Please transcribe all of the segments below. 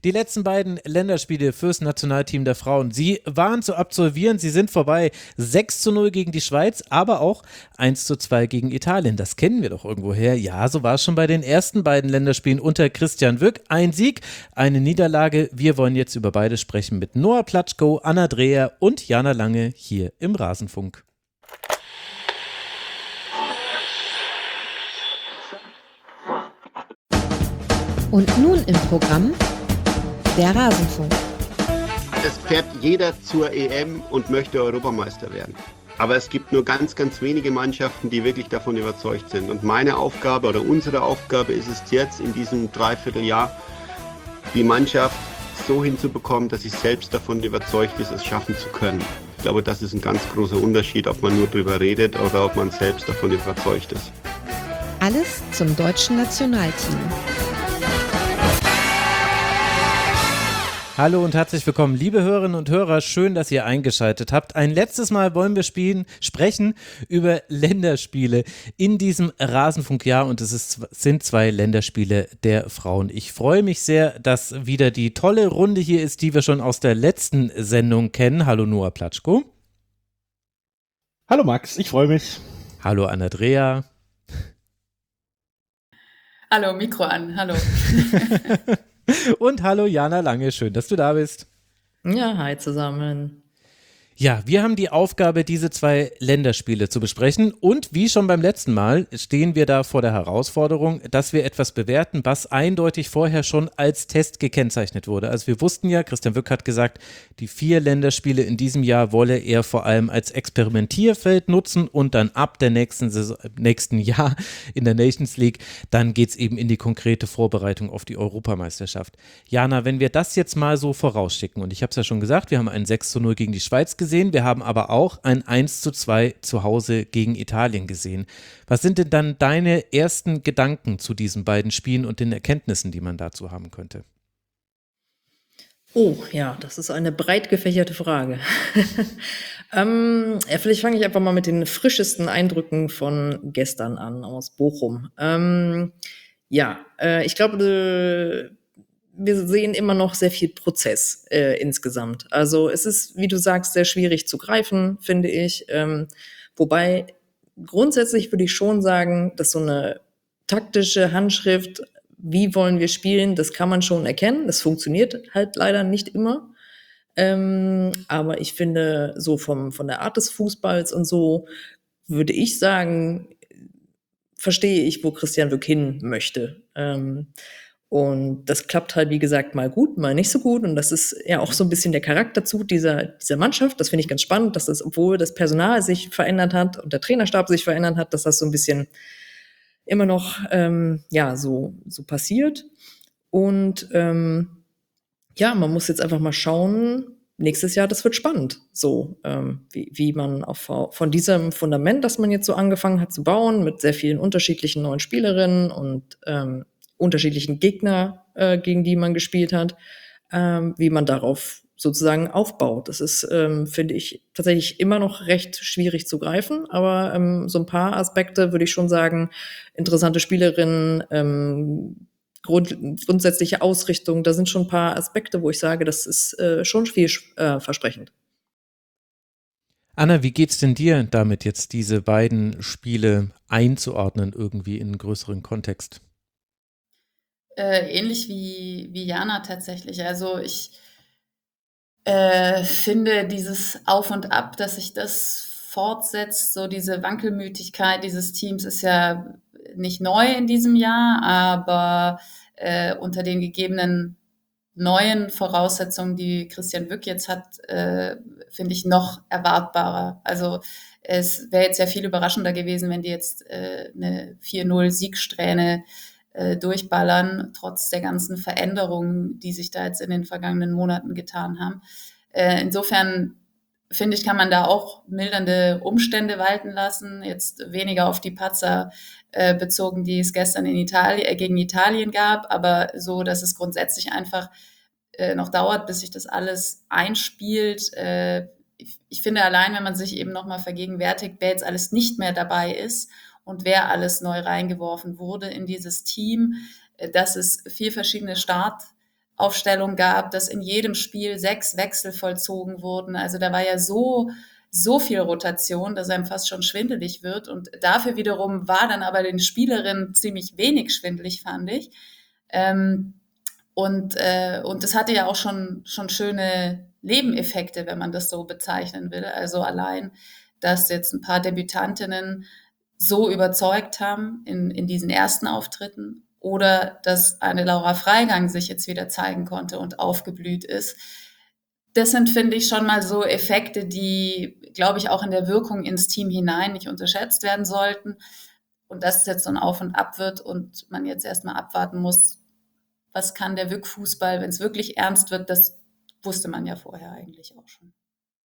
Die letzten beiden Länderspiele fürs Nationalteam der Frauen, sie waren zu absolvieren, sie sind vorbei. 6:0 gegen die Schweiz, aber auch 1:2 gegen Italien. Das kennen wir doch irgendwoher. Ja, so war es schon bei den ersten beiden Länderspielen unter Christian Wück. Ein Sieg, eine Niederlage. Wir wollen jetzt über beide sprechen mit Noah Platschko, Anna Dreher und Jana Lange hier im Rasenfunk. Und nun im Programm der Rasenfunk. Es fährt jeder zur EM und möchte Europameister werden. Aber es gibt nur ganz, ganz wenige Mannschaften, die wirklich davon überzeugt sind. Und meine Aufgabe oder unsere Aufgabe ist es jetzt in diesem Dreivierteljahr, die Mannschaft so hinzubekommen, dass sie selbst davon überzeugt ist, es schaffen zu können. Ich glaube, das ist ein ganz großer Unterschied, ob man nur drüber redet oder ob man selbst davon überzeugt ist. Alles zum deutschen Nationalteam. Hallo und herzlich willkommen, liebe Hörerinnen und Hörer. Schön, dass ihr eingeschaltet habt. Ein letztes Mal wollen wir sprechen über Länderspiele in diesem Rasenfunkjahr und sind 2 Länderspiele der Frauen. Ich freue mich sehr, dass wieder die tolle Runde hier ist, die wir schon aus der letzten Sendung kennen. Hallo Noah Platschko. Hallo Max, ich freue mich. Hallo Anna Dreher. Hallo, Mikro an, hallo. Und hallo Jana Lange, schön, dass du da bist. Ja, hi zusammen. Ja, wir haben die Aufgabe, diese 2 Länderspiele zu besprechen und wie schon beim letzten Mal stehen wir da vor der Herausforderung, dass wir etwas bewerten, was eindeutig vorher schon als Test gekennzeichnet wurde. Also wir wussten ja, Christian Wück hat gesagt, die 4 Länderspiele in diesem Jahr wolle er vor allem als Experimentierfeld nutzen und dann ab der nächsten Jahr in der Nations League, dann geht es eben in die konkrete Vorbereitung auf die Europameisterschaft. Jana, wenn wir das jetzt mal so vorausschicken und ich habe es ja schon gesagt, wir haben ein 6:0 gegen die Schweiz gesehen, wir haben aber auch ein 1:2 zu Hause gegen Italien gesehen. Was sind denn dann deine ersten Gedanken zu diesen beiden Spielen und den Erkenntnissen, die man dazu haben könnte? Oh, ja, das ist eine breit gefächerte Frage. Ja, vielleicht fange ich einfach mal mit den frischesten Eindrücken von gestern an aus Bochum. Ich glaube, wir sehen immer noch sehr viel Prozess insgesamt. Also es ist, wie du sagst, sehr schwierig zu greifen, finde ich. Wobei grundsätzlich würde ich schon sagen, dass so eine taktische Handschrift, wie wollen wir spielen, das kann man schon erkennen. Das funktioniert halt leider nicht immer. Aber ich finde, so von der Art des Fußballs und so, würde ich sagen, verstehe ich, wo Christian Wück hin möchte. Und das klappt halt, wie gesagt, mal gut, mal nicht so gut. Und das ist ja auch so ein bisschen der Charakterzug dieser Mannschaft. Das finde ich ganz spannend, dass das, obwohl das Personal sich verändert hat und der Trainerstab sich verändert hat, dass das so ein bisschen immer noch so passiert. Und man muss jetzt einfach mal schauen, nächstes Jahr, das wird spannend. So, wie man von diesem Fundament, das man jetzt so angefangen hat zu bauen, mit sehr vielen unterschiedlichen neuen Spielerinnen und unterschiedlichen Gegner, gegen die man gespielt hat, wie man darauf sozusagen aufbaut. Das ist, finde ich, tatsächlich immer noch recht schwierig zu greifen, aber so ein paar Aspekte würde ich schon sagen, interessante Spielerinnen, grundsätzliche Ausrichtung, da sind schon ein paar Aspekte, wo ich sage, das ist schon vielversprechend. Anna, wie geht's denn dir damit, jetzt diese beiden Spiele einzuordnen irgendwie in einen größeren Kontext? Ähnlich wie Jana tatsächlich. Also ich finde dieses Auf und Ab, dass sich das fortsetzt, so diese Wankelmütigkeit dieses Teams ist ja nicht neu in diesem Jahr, aber unter den gegebenen neuen Voraussetzungen, die Christian Wück jetzt hat, finde ich noch erwartbarer. Also es wäre jetzt ja viel überraschender gewesen, wenn die jetzt eine 4:0 Siegsträhne durchballern, trotz der ganzen Veränderungen, die sich da jetzt in den vergangenen Monaten getan haben. Insofern finde ich, kann man da auch mildernde Umstände walten lassen, jetzt weniger auf die Patzer bezogen, die es gestern gegen Italien gab, aber so, dass es grundsätzlich einfach noch dauert, bis sich das alles einspielt. Ich finde allein, wenn man sich eben nochmal vergegenwärtigt, wer jetzt alles nicht mehr dabei ist und wer alles neu reingeworfen wurde in dieses Team, dass es 4 verschiedene Aufstellung gab, dass in jedem Spiel 6 Wechsel vollzogen wurden. Also da war ja so viel Rotation, dass einem fast schon schwindelig wird. Und dafür wiederum war dann aber den Spielerinnen ziemlich wenig schwindelig, fand ich. Und das hatte ja auch schon schöne Nebeneffekte, wenn man das so bezeichnen will. Also allein, dass jetzt ein paar Debütantinnen so überzeugt haben in diesen ersten Auftritten oder dass eine Laura Freigang sich jetzt wieder zeigen konnte und aufgeblüht ist. Das sind, finde ich, schon mal so Effekte, die, glaube ich, auch in der Wirkung ins Team hinein nicht unterschätzt werden sollten. Und dass es jetzt so ein Auf und Ab wird und man jetzt erstmal abwarten muss, was kann der WÜK-Fußball, wenn es wirklich ernst wird, das wusste man ja vorher eigentlich auch schon.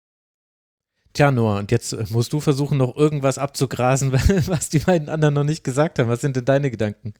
Tja, Noah, und jetzt musst du versuchen, noch irgendwas abzugrasen, was die beiden anderen noch nicht gesagt haben. Was sind denn deine Gedanken?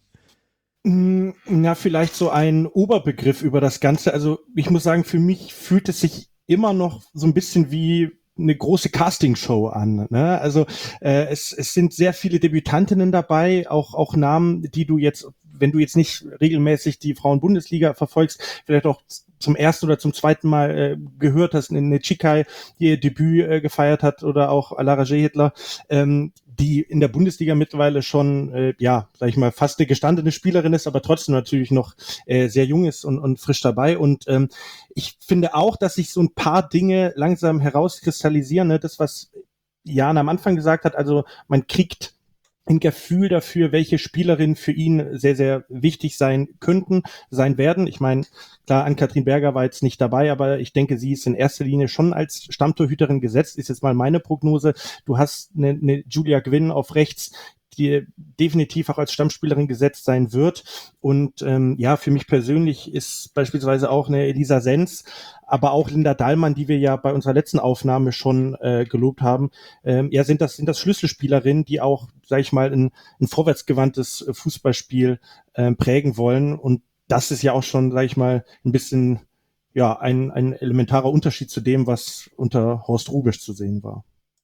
Na, vielleicht so ein Oberbegriff über das Ganze. Also ich muss sagen, für mich fühlt es sich immer noch so ein bisschen wie eine große Castingshow an. Ne? Also es sind sehr viele Debütantinnen dabei, auch Namen, die du jetzt, wenn du jetzt nicht regelmäßig die Frauen-Bundesliga verfolgst, vielleicht auch zum ersten oder zum zweiten Mal gehört hast, eine Chikai, die ihr Debüt gefeiert hat, oder auch Alara Jehitler, die in der Bundesliga mittlerweile schon, sag ich mal, fast eine gestandene Spielerin ist, aber trotzdem natürlich noch sehr jung ist und frisch dabei. Und ich finde auch, dass sich so ein paar Dinge langsam herauskristallisieren. Ne? Das, was Jan am Anfang gesagt hat, also man kriegt ein Gefühl dafür, welche Spielerinnen für ihn sehr, sehr wichtig sein werden. Ich meine, klar, Ann-Kathrin Berger war jetzt nicht dabei, aber ich denke, sie ist in erster Linie schon als Stammtorhüterin gesetzt, ist jetzt mal meine Prognose. Du hast eine Julia Gwynn auf rechts, die definitiv auch als Stammspielerin gesetzt sein wird. Und für mich persönlich ist beispielsweise auch eine Elisa Sens, aber auch Linda Dahlmann, die wir ja bei unserer letzten Aufnahme schon gelobt haben, sind das Schlüsselspielerinnen, die auch, sag ich mal, ein vorwärtsgewandtes Fußballspiel prägen wollen. Und das ist ja auch schon, sag ich mal, ein bisschen ein elementarer Unterschied zu dem, was unter Horst Hrubesch zu sehen war.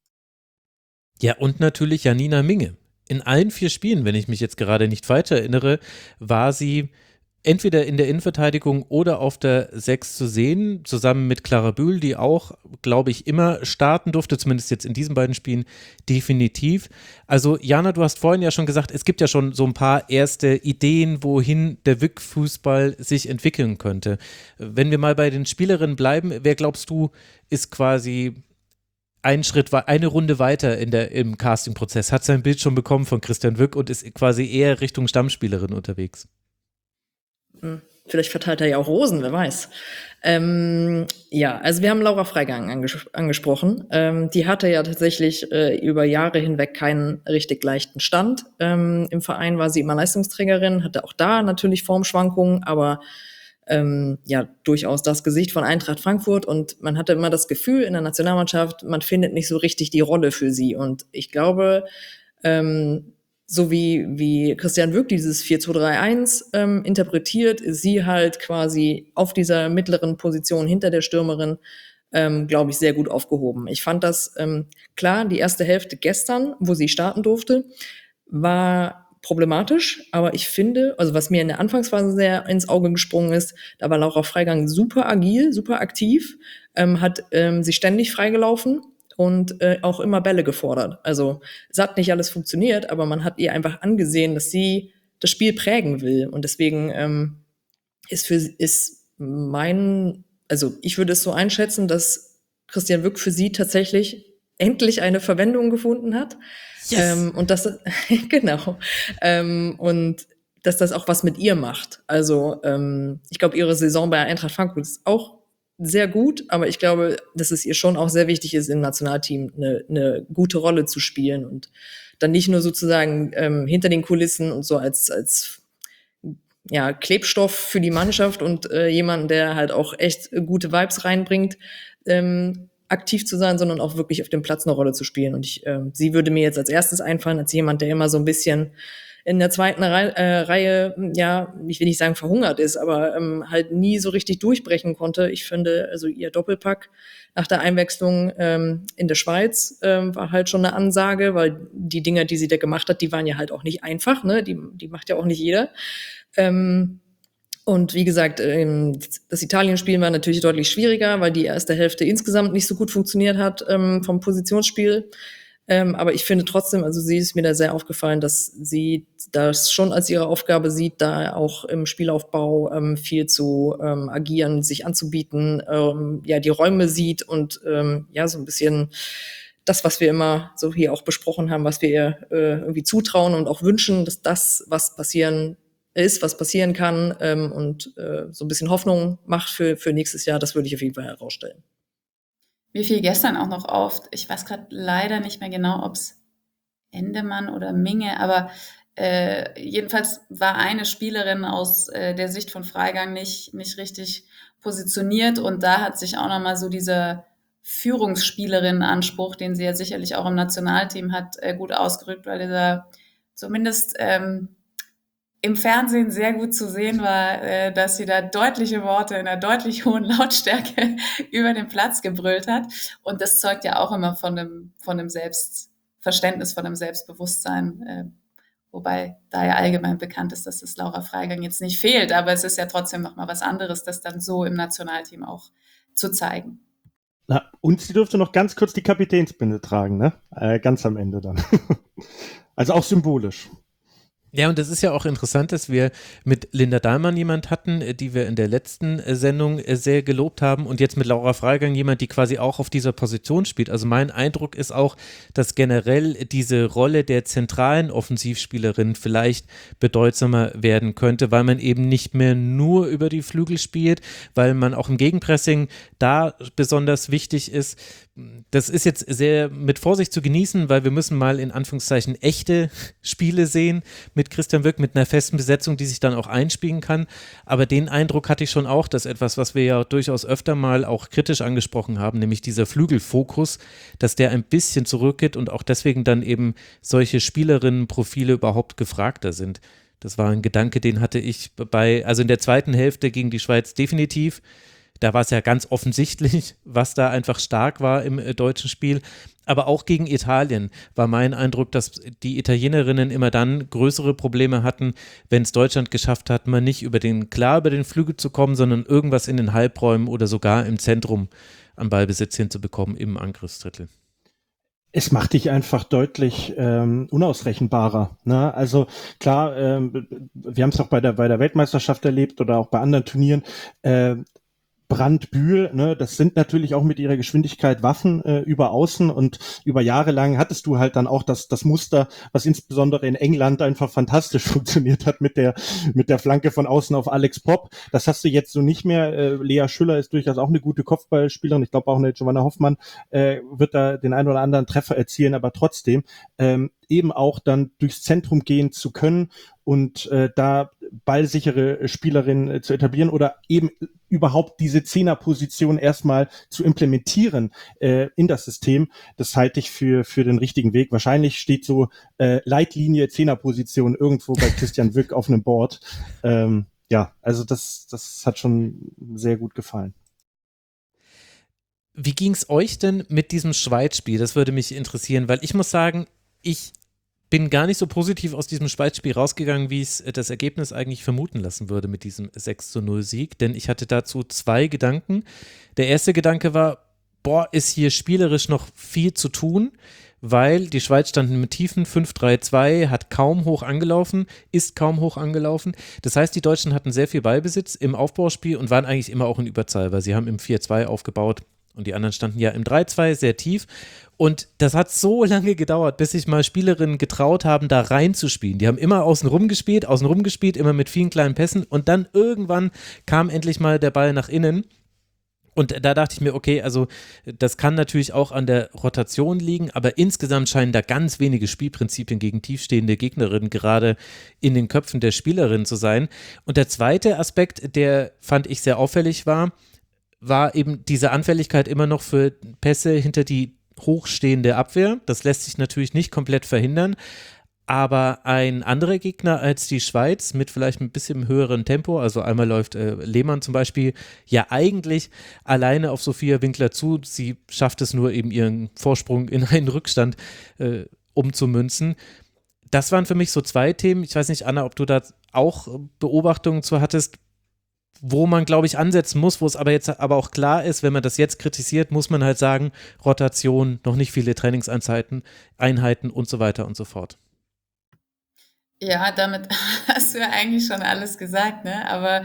Ja, und natürlich Janina Minge. In allen 4 Spielen, wenn ich mich jetzt gerade nicht falsch erinnere, war sie entweder in der Innenverteidigung oder auf der 6 zu sehen, zusammen mit Clara Bühl, die auch, glaube ich, immer starten durfte, zumindest jetzt in diesen beiden Spielen definitiv. Also Jana, du hast vorhin ja schon gesagt, es gibt ja schon so ein paar erste Ideen, wohin der WÜK-Fußball sich entwickeln könnte. Wenn wir mal bei den Spielerinnen bleiben, wer glaubst du, ist quasi eine Runde weiter im Casting-Prozess, hat sein Bild schon bekommen von Christian Wück und ist quasi eher Richtung Stammspielerin unterwegs? Vielleicht verteilt er ja auch Rosen, wer weiß. Also wir haben Laura Freigang angesprochen. Die hatte ja tatsächlich über Jahre hinweg keinen richtig leichten Stand. Im Verein war sie immer Leistungsträgerin, hatte auch da natürlich Formschwankungen, aber durchaus das Gesicht von Eintracht Frankfurt, und man hatte immer das Gefühl in der Nationalmannschaft, man findet nicht so richtig die Rolle für sie. Und ich glaube, so wie Christian Wück dieses 4-2-3-1 interpretiert, ist sie halt quasi auf dieser mittleren Position hinter der Stürmerin, glaube ich, sehr gut aufgehoben. Ich fand das, klar, die erste Hälfte gestern, wo sie starten durfte, war problematisch, aber ich finde, also was mir in der Anfangsphase sehr ins Auge gesprungen ist, da war Laura Freigang super agil, super aktiv, hat sich ständig freigelaufen und auch immer Bälle gefordert. Also es hat nicht alles funktioniert, aber man hat ihr einfach angesehen, dass sie das Spiel prägen will. Und deswegen ich würde es so einschätzen, dass Christian Wück für sie tatsächlich endlich eine Verwendung gefunden hat. Yes. Und das genau. Und dass das auch was mit ihr macht. Also ich glaube, ihre Saison bei Eintracht Frankfurt ist auch sehr gut, aber ich glaube, dass es ihr schon auch sehr wichtig ist, im Nationalteam eine gute Rolle zu spielen und dann nicht nur sozusagen hinter den Kulissen und so als Klebstoff für die Mannschaft und jemanden, der halt auch echt gute Vibes reinbringt, aktiv zu sein, sondern auch wirklich auf dem Platz eine Rolle zu spielen. Und sie würde mir jetzt als erstes einfallen, als jemand, der immer so ein bisschen in der zweiten Reihe, ich will nicht sagen verhungert ist, aber halt nie so richtig durchbrechen konnte. Ich finde, also ihr Doppelpack nach der Einwechslung in der Schweiz war halt schon eine Ansage, weil die Dinger, die sie da gemacht hat, die waren ja halt auch nicht einfach, ne? Die macht ja auch nicht jeder. Und wie gesagt, das Italien-Spiel war natürlich deutlich schwieriger, weil die erste Hälfte insgesamt nicht so gut funktioniert hat vom Positionsspiel. Aber ich finde trotzdem, also sie ist mir da sehr aufgefallen, dass sie das schon als ihre Aufgabe sieht, da auch im Spielaufbau viel zu agieren, sich anzubieten, die Räume sieht und so ein bisschen das, was wir immer so hier auch besprochen haben, was wir ihr irgendwie zutrauen und auch wünschen, dass das, was passieren kann und so ein bisschen Hoffnung macht für nächstes Jahr, das würde ich auf jeden Fall herausstellen. Mir fiel gestern auch noch auf, ich weiß gerade leider nicht mehr genau, ob es Endemann oder Minge, aber jedenfalls war eine Spielerin aus der Sicht von Freigang nicht richtig positioniert und da hat sich auch nochmal so dieser Führungsspielerin-Anspruch, den sie ja sicherlich auch im Nationalteam hat, gut ausgerückt, weil er zumindest im Fernsehen sehr gut zu sehen war, dass sie da deutliche Worte in einer deutlich hohen Lautstärke über den Platz gebrüllt hat. Und das zeugt ja auch immer von dem Selbstverständnis, von dem Selbstbewusstsein, wobei da ja allgemein bekannt ist, dass das Laura Freigang jetzt nicht fehlt. Aber es ist ja trotzdem nochmal was anderes, das dann so im Nationalteam auch zu zeigen. Na, und sie durfte noch ganz kurz die Kapitänsbinde tragen, ne? Ganz am Ende dann. Also auch symbolisch. Ja, und das ist ja auch interessant, dass wir mit Linda Dahlmann jemand hatten, die wir in der letzten Sendung sehr gelobt haben und jetzt mit Laura Freigang jemand, die quasi auch auf dieser Position spielt. Also mein Eindruck ist auch, dass generell diese Rolle der zentralen Offensivspielerin vielleicht bedeutsamer werden könnte, weil man eben nicht mehr nur über die Flügel spielt, weil man auch im Gegenpressing da besonders wichtig ist. Das ist jetzt sehr mit Vorsicht zu genießen, weil wir müssen mal in Anführungszeichen echte Spiele sehen mit Christian Wülk, mit einer festen Besetzung, die sich dann auch einspielen kann. Aber den Eindruck hatte ich schon auch, dass etwas, was wir ja durchaus öfter mal auch kritisch angesprochen haben, nämlich dieser Flügelfokus, dass der ein bisschen zurückgeht und auch deswegen dann eben solche Spielerinnenprofile überhaupt gefragter sind. Das war ein Gedanke, den hatte ich also in der zweiten Hälfte gegen die Schweiz definitiv. Da war es ja ganz offensichtlich, was da einfach stark war im deutschen Spiel. Aber auch gegen Italien war mein Eindruck, dass die Italienerinnen immer dann größere Probleme hatten, wenn es Deutschland geschafft hat, mal nicht über den Flügel zu kommen, sondern irgendwas in den Halbräumen oder sogar im Zentrum an Ballbesitz hinzubekommen im Angriffsdrittel. Es macht dich einfach deutlich unausrechenbarer. Ne? Also klar, wir haben es auch bei der Weltmeisterschaft erlebt oder auch bei anderen Turnieren, Brandt, Bühl, ne, das sind natürlich auch mit ihrer Geschwindigkeit Waffen über Außen und über Jahre lang hattest du halt dann auch das Muster, was insbesondere in England einfach fantastisch funktioniert hat mit der Flanke von außen auf Alex Popp. Das hast du jetzt so nicht mehr. Lea Schüller ist durchaus auch eine gute Kopfballspielerin. Ich glaube auch eine Giovanna Hoffmann wird da den einen oder anderen Treffer erzielen, aber trotzdem eben auch dann durchs Zentrum gehen zu können und da ballsichere Spielerinnen zu etablieren oder eben überhaupt diese Zehnerposition erstmal zu implementieren in das System, das halte ich für den richtigen Weg. Wahrscheinlich steht so Leitlinie Zehnerposition irgendwo bei Christian Wülk auf einem Board. Also das hat schon sehr gut gefallen. Wie ging es euch denn mit diesem Schweiz-Spiel? Das würde mich interessieren, weil ich muss sagen, ich bin gar nicht so positiv aus diesem Schweiz-Spiel rausgegangen, wie es das Ergebnis eigentlich vermuten lassen würde mit diesem 6:0-Sieg, denn ich hatte dazu zwei Gedanken. Der erste Gedanke war, ist hier spielerisch noch viel zu tun, weil die Schweiz stand mit tiefen 5-3-2, ist kaum hoch angelaufen. Das heißt, die Deutschen hatten sehr viel Ballbesitz im Aufbauspiel und waren eigentlich immer auch in Überzahl, weil sie haben im 4-2 aufgebaut und die anderen standen ja im 3-2 sehr tief. Und das hat so lange gedauert, bis sich mal Spielerinnen getraut haben, da reinzuspielen. Die haben immer außenrum gespielt, immer mit vielen kleinen Pässen und dann irgendwann kam endlich mal der Ball nach innen. Und da dachte ich mir, okay, also das kann natürlich auch an der Rotation liegen, aber insgesamt scheinen da ganz wenige Spielprinzipien gegen tiefstehende Gegnerinnen gerade in den Köpfen der Spielerinnen zu sein. Und der zweite Aspekt, der fand ich sehr auffällig war eben diese Anfälligkeit immer noch für Pässe hinter die hochstehende Abwehr. Das lässt sich natürlich nicht komplett verhindern, aber ein anderer Gegner als die Schweiz mit vielleicht ein bisschen höherem Tempo, also einmal läuft Lehmann zum Beispiel ja eigentlich alleine auf Sophia Winkler zu, sie schafft es nur eben ihren Vorsprung in einen Rückstand umzumünzen. Das waren für mich so zwei Themen. Ich weiß nicht, Anna, ob du da auch Beobachtungen zu hattest. wo man, glaube ich, ansetzen muss, wo es aber jetzt aber auch klar ist, wenn man das jetzt kritisiert, muss man halt sagen, Rotation, noch nicht viele Einheiten und so weiter und so fort. Ja, damit hast du ja eigentlich schon alles gesagt, ne? Aber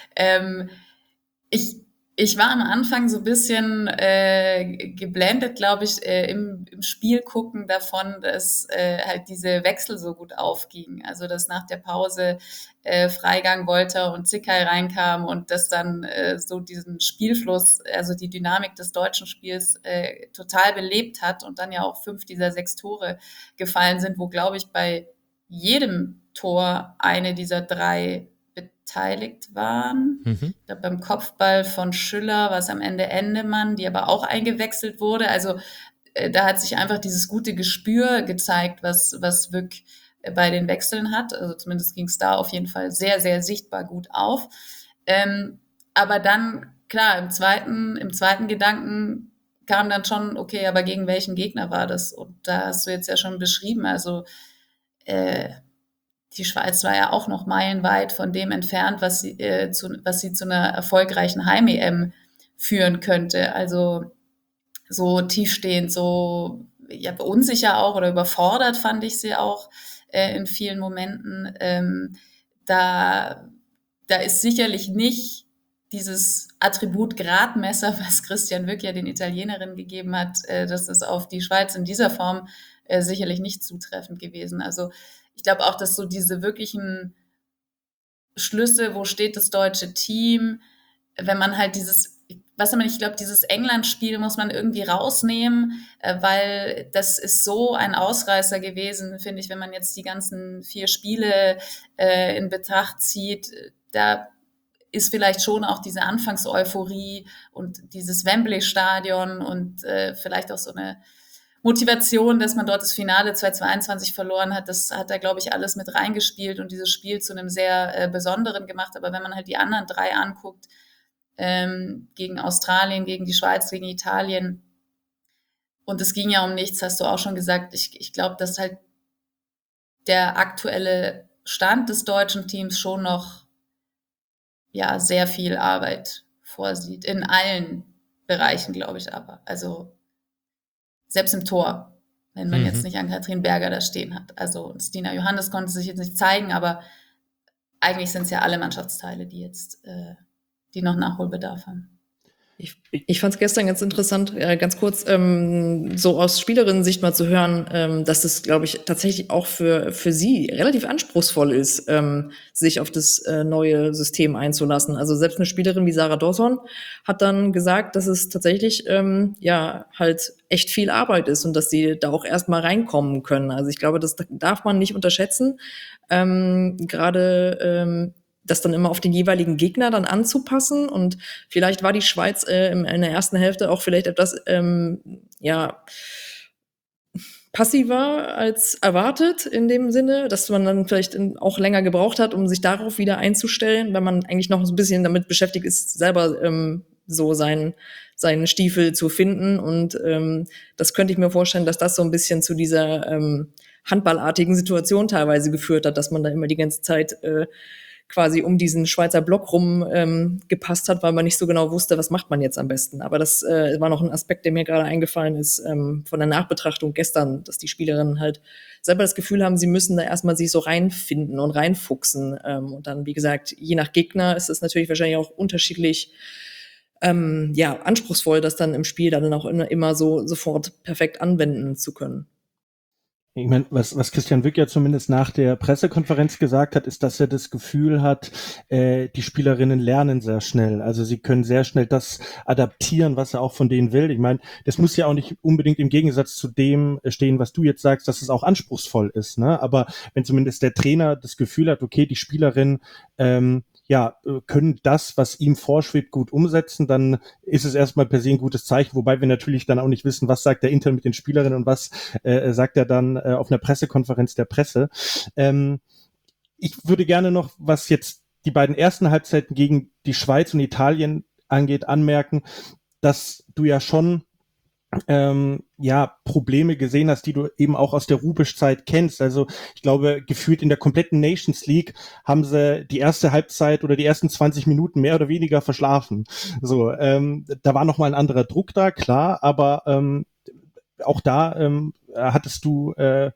ich war am Anfang so ein bisschen geblendet, glaube ich, im Spiel gucken davon, dass halt diese Wechsel so gut aufgingen. Also dass nach der Pause Freigang Wolter und Zickay reinkam und das dann so diesen Spielfluss, also die Dynamik des deutschen Spiels total belebt hat und dann ja auch 5 dieser 6 Tore gefallen sind, wo, glaube ich, bei jedem Tor eine dieser 3 beteiligt waren. Ich glaube, beim Kopfball von Schüller war es am Ende Endemann, die aber auch eingewechselt wurde. Also da hat sich einfach dieses gute Gespür gezeigt, was Wück bei den Wechseln hat. Also zumindest ging es da auf jeden Fall sehr, sehr sichtbar gut auf. Aber dann, klar, im zweiten Gedanken kam dann schon, okay, aber gegen welchen Gegner war das? Und da hast du jetzt ja schon beschrieben, also die Schweiz war ja auch noch meilenweit von dem entfernt, was sie zu einer erfolgreichen Heim-EM führen könnte. Also so tiefstehend, so ja, unsicher auch oder überfordert fand ich sie auch in vielen Momenten. Da ist sicherlich nicht dieses Attribut Gradmesser, was Christian Wück ja den Italienerinnen gegeben hat, das ist auf die Schweiz in dieser Form sicherlich nicht zutreffend gewesen. Also ich glaube auch, dass so diese wirklichen Schlüsse, wo steht das deutsche Team, wenn man halt ich glaube, dieses England-Spiel muss man irgendwie rausnehmen, weil das ist so ein Ausreißer gewesen, finde ich, wenn man jetzt die ganzen 4 Spiele in Betracht zieht. Da ist vielleicht schon auch diese Anfangseuphorie und dieses Wembley-Stadion und vielleicht auch so eine Motivation, dass man dort das Finale 2022 verloren hat, das hat da, glaube ich, alles mit reingespielt und dieses Spiel zu einem sehr besonderen gemacht. Aber wenn man halt die anderen 3 anguckt, gegen Australien, gegen die Schweiz, gegen Italien, und es ging ja um nichts, hast du auch schon gesagt, ich glaube, dass halt der aktuelle Stand des deutschen Teams schon noch ja sehr viel Arbeit vorsieht, in allen Bereichen, glaube ich aber. Also selbst im Tor, wenn man jetzt nicht Ann-Kathrin Berger da stehen hat. Also Stina Johannes konnte sich jetzt nicht zeigen, aber eigentlich sind es ja alle Mannschaftsteile, die jetzt die noch Nachholbedarf haben. Ich fand es gestern ganz interessant, ganz kurz so aus Spielerinnen-Sicht mal zu hören, dass es, glaube ich, tatsächlich auch für sie relativ anspruchsvoll ist, sich auf das neue System einzulassen. Also selbst eine Spielerin wie Sarah Dawson hat dann gesagt, dass es tatsächlich halt echt viel Arbeit ist und dass sie da auch erstmal reinkommen können. Also ich glaube, das darf man nicht unterschätzen. Gerade das dann immer auf den jeweiligen Gegner dann anzupassen. Und vielleicht war die Schweiz in der ersten Hälfte auch vielleicht etwas passiver als erwartet in dem Sinne, dass man dann vielleicht auch länger gebraucht hat, um sich darauf wieder einzustellen, wenn man eigentlich noch so ein bisschen damit beschäftigt ist, selber so seinen Stiefel zu finden. Und das könnte ich mir vorstellen, dass das so ein bisschen zu dieser handballartigen Situation teilweise geführt hat, dass man da immer die ganze Zeit quasi um diesen Schweizer Block rum gepasst hat, weil man nicht so genau wusste, was macht man jetzt am besten. Aber das war noch ein Aspekt, der mir gerade eingefallen ist von der Nachbetrachtung gestern, dass die Spielerinnen halt selber das Gefühl haben, sie müssen da erstmal sich so reinfinden und reinfuchsen. Und dann, wie gesagt, je nach Gegner ist es natürlich wahrscheinlich auch unterschiedlich anspruchsvoll, das dann im Spiel dann auch immer so sofort perfekt anwenden zu können. Ich meine, was Christian Wück ja zumindest nach der Pressekonferenz gesagt hat, ist, dass er das Gefühl hat, die Spielerinnen lernen sehr schnell. Also sie können sehr schnell das adaptieren, was er auch von denen will. Ich meine, das muss ja auch nicht unbedingt im Gegensatz zu dem stehen, was du jetzt sagst, dass es auch anspruchsvoll ist, ne? Aber wenn zumindest der Trainer das Gefühl hat, okay, die Spielerinnen können das, was ihm vorschwebt, gut umsetzen, dann ist es erstmal per se ein gutes Zeichen, wobei wir natürlich dann auch nicht wissen, was sagt der Intern mit den Spielerinnen und was sagt er dann auf einer Pressekonferenz der Presse. Ich würde gerne noch, was jetzt die beiden ersten Halbzeiten gegen die Schweiz und Italien angeht, anmerken, dass du ja schon Probleme gesehen hast, die du eben auch aus der Rubisch-Zeit kennst. Also ich glaube, gefühlt in der kompletten Nations League haben sie die erste Halbzeit oder die ersten 20 Minuten mehr oder weniger verschlafen. So, da war nochmal ein anderer Druck da, klar, aber auch da hattest du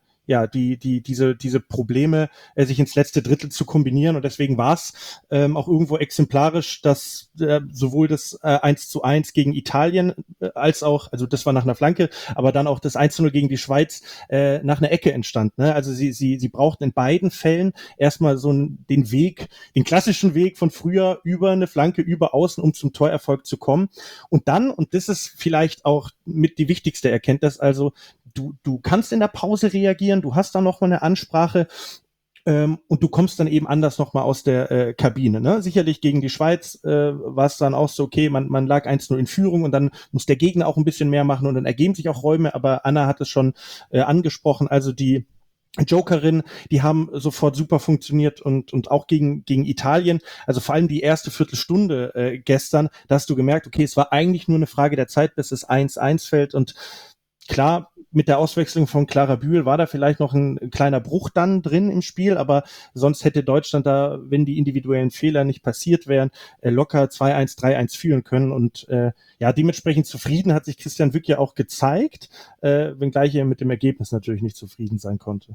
diese Probleme, sich ins letzte Drittel zu kombinieren, und deswegen war es auch irgendwo exemplarisch, dass sowohl das 1:1 gegen Italien als auch, also das war nach einer Flanke, aber dann auch das 1:0 gegen die Schweiz nach einer Ecke entstand. Ne? Also sie brauchten in beiden Fällen erstmal so den klassischen Weg von früher über eine Flanke, über Außen, um zum Torerfolg zu kommen. Und dann, und das ist vielleicht auch mit die wichtigste Erkenntnis, also du kannst in der Pause reagieren, du hast dann noch mal eine Ansprache, und du kommst dann eben anders noch mal aus der Kabine. Ne? Sicherlich gegen die Schweiz war es dann auch so, okay, man lag 1:0 in Führung und dann muss der Gegner auch ein bisschen mehr machen und dann ergeben sich auch Räume, aber Anna hat es schon angesprochen, also die Jokerin, die haben sofort super funktioniert und auch gegen Italien, also vor allem die erste Viertelstunde gestern, da hast du gemerkt, okay, es war eigentlich nur eine Frage der Zeit, bis es 1:1 fällt, und klar, mit der Auswechslung von Clara Bühl war da vielleicht noch ein kleiner Bruch dann drin im Spiel, aber sonst hätte Deutschland da, wenn die individuellen Fehler nicht passiert wären, locker 2:1, 3:1 führen können, und dementsprechend zufrieden hat sich Christian Wück ja auch gezeigt, wenngleich er mit dem Ergebnis natürlich nicht zufrieden sein konnte.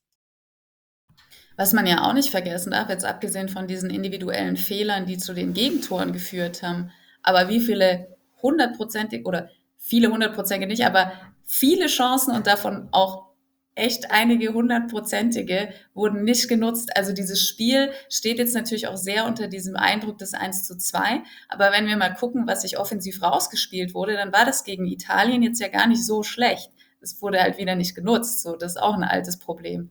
Was man ja auch nicht vergessen darf, jetzt abgesehen von diesen individuellen Fehlern, die zu den Gegentoren geführt haben, aber wie viele hundertprozentige nicht, aber viele Chancen und davon auch echt einige hundertprozentige wurden nicht genutzt. Also dieses Spiel steht jetzt natürlich auch sehr unter diesem Eindruck des 1:2. Aber wenn wir mal gucken, was sich offensiv rausgespielt wurde, dann war das gegen Italien jetzt ja gar nicht so schlecht. Es wurde halt wieder nicht genutzt. So, das ist auch ein altes Problem.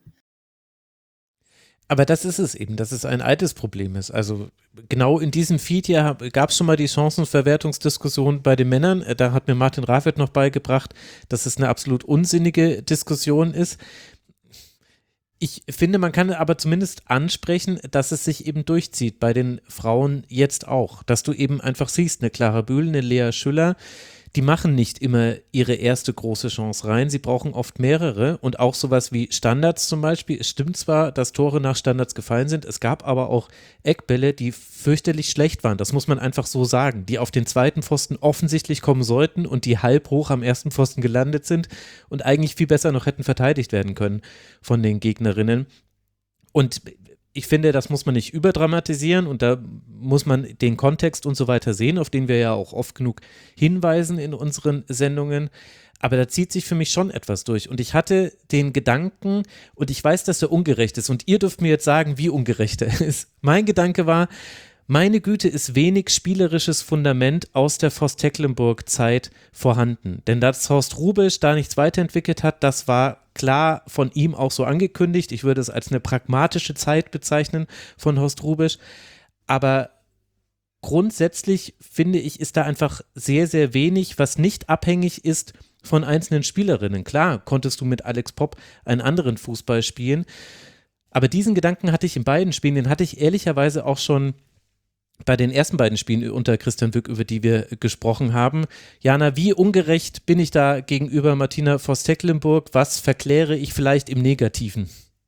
Aber das ist es eben, dass es ein altes Problem ist. Also genau in diesem Feed hier gab es schon mal die Chancenverwertungsdiskussion bei den Männern. Da hat mir Martin Raffet noch beigebracht, dass es eine absolut unsinnige Diskussion ist. Ich finde, man kann aber zumindest ansprechen, dass es sich eben durchzieht bei den Frauen jetzt auch. Dass du eben einfach siehst, eine Clara Bühl, eine Lea Schüller, die machen nicht immer ihre erste große Chance rein. Sie brauchen oft mehrere, und auch sowas wie Standards zum Beispiel. Es stimmt zwar, dass Tore nach Standards gefallen sind, es gab aber auch Eckbälle, die fürchterlich schlecht waren. Das muss man einfach so sagen, die auf den zweiten Pfosten offensichtlich kommen sollten und die halb hoch am ersten Pfosten gelandet sind und eigentlich viel besser noch hätten verteidigt werden können von den Gegnerinnen. Und ich finde, das muss man nicht überdramatisieren, und da muss man den Kontext und so weiter sehen, auf den wir ja auch oft genug hinweisen in unseren Sendungen. Aber da zieht sich für mich schon etwas durch. Und ich hatte den Gedanken, und ich weiß, dass er ungerecht ist, und ihr dürft mir jetzt sagen, wie ungerecht er ist. Mein Gedanke war, meine Güte, ist wenig spielerisches Fundament aus der Voss-Tecklenburg-Zeit vorhanden. Denn dass Horst Rubisch da nichts weiterentwickelt hat, das war klar von ihm auch so angekündigt. Ich würde es als eine pragmatische Zeit bezeichnen von Horst Rubisch. Aber grundsätzlich finde ich, ist da einfach sehr, sehr wenig, was nicht abhängig ist von einzelnen Spielerinnen. Klar, konntest du mit Alex Popp einen anderen Fußball spielen. Aber diesen Gedanken hatte ich in beiden Spielen, den hatte ich ehrlicherweise auch schon bei den ersten beiden Spielen unter Christian Wück, über die wir gesprochen haben. Jana, wie ungerecht bin ich da gegenüber Martina Voss-Tecklenburg? Was verkläre ich vielleicht im Negativen?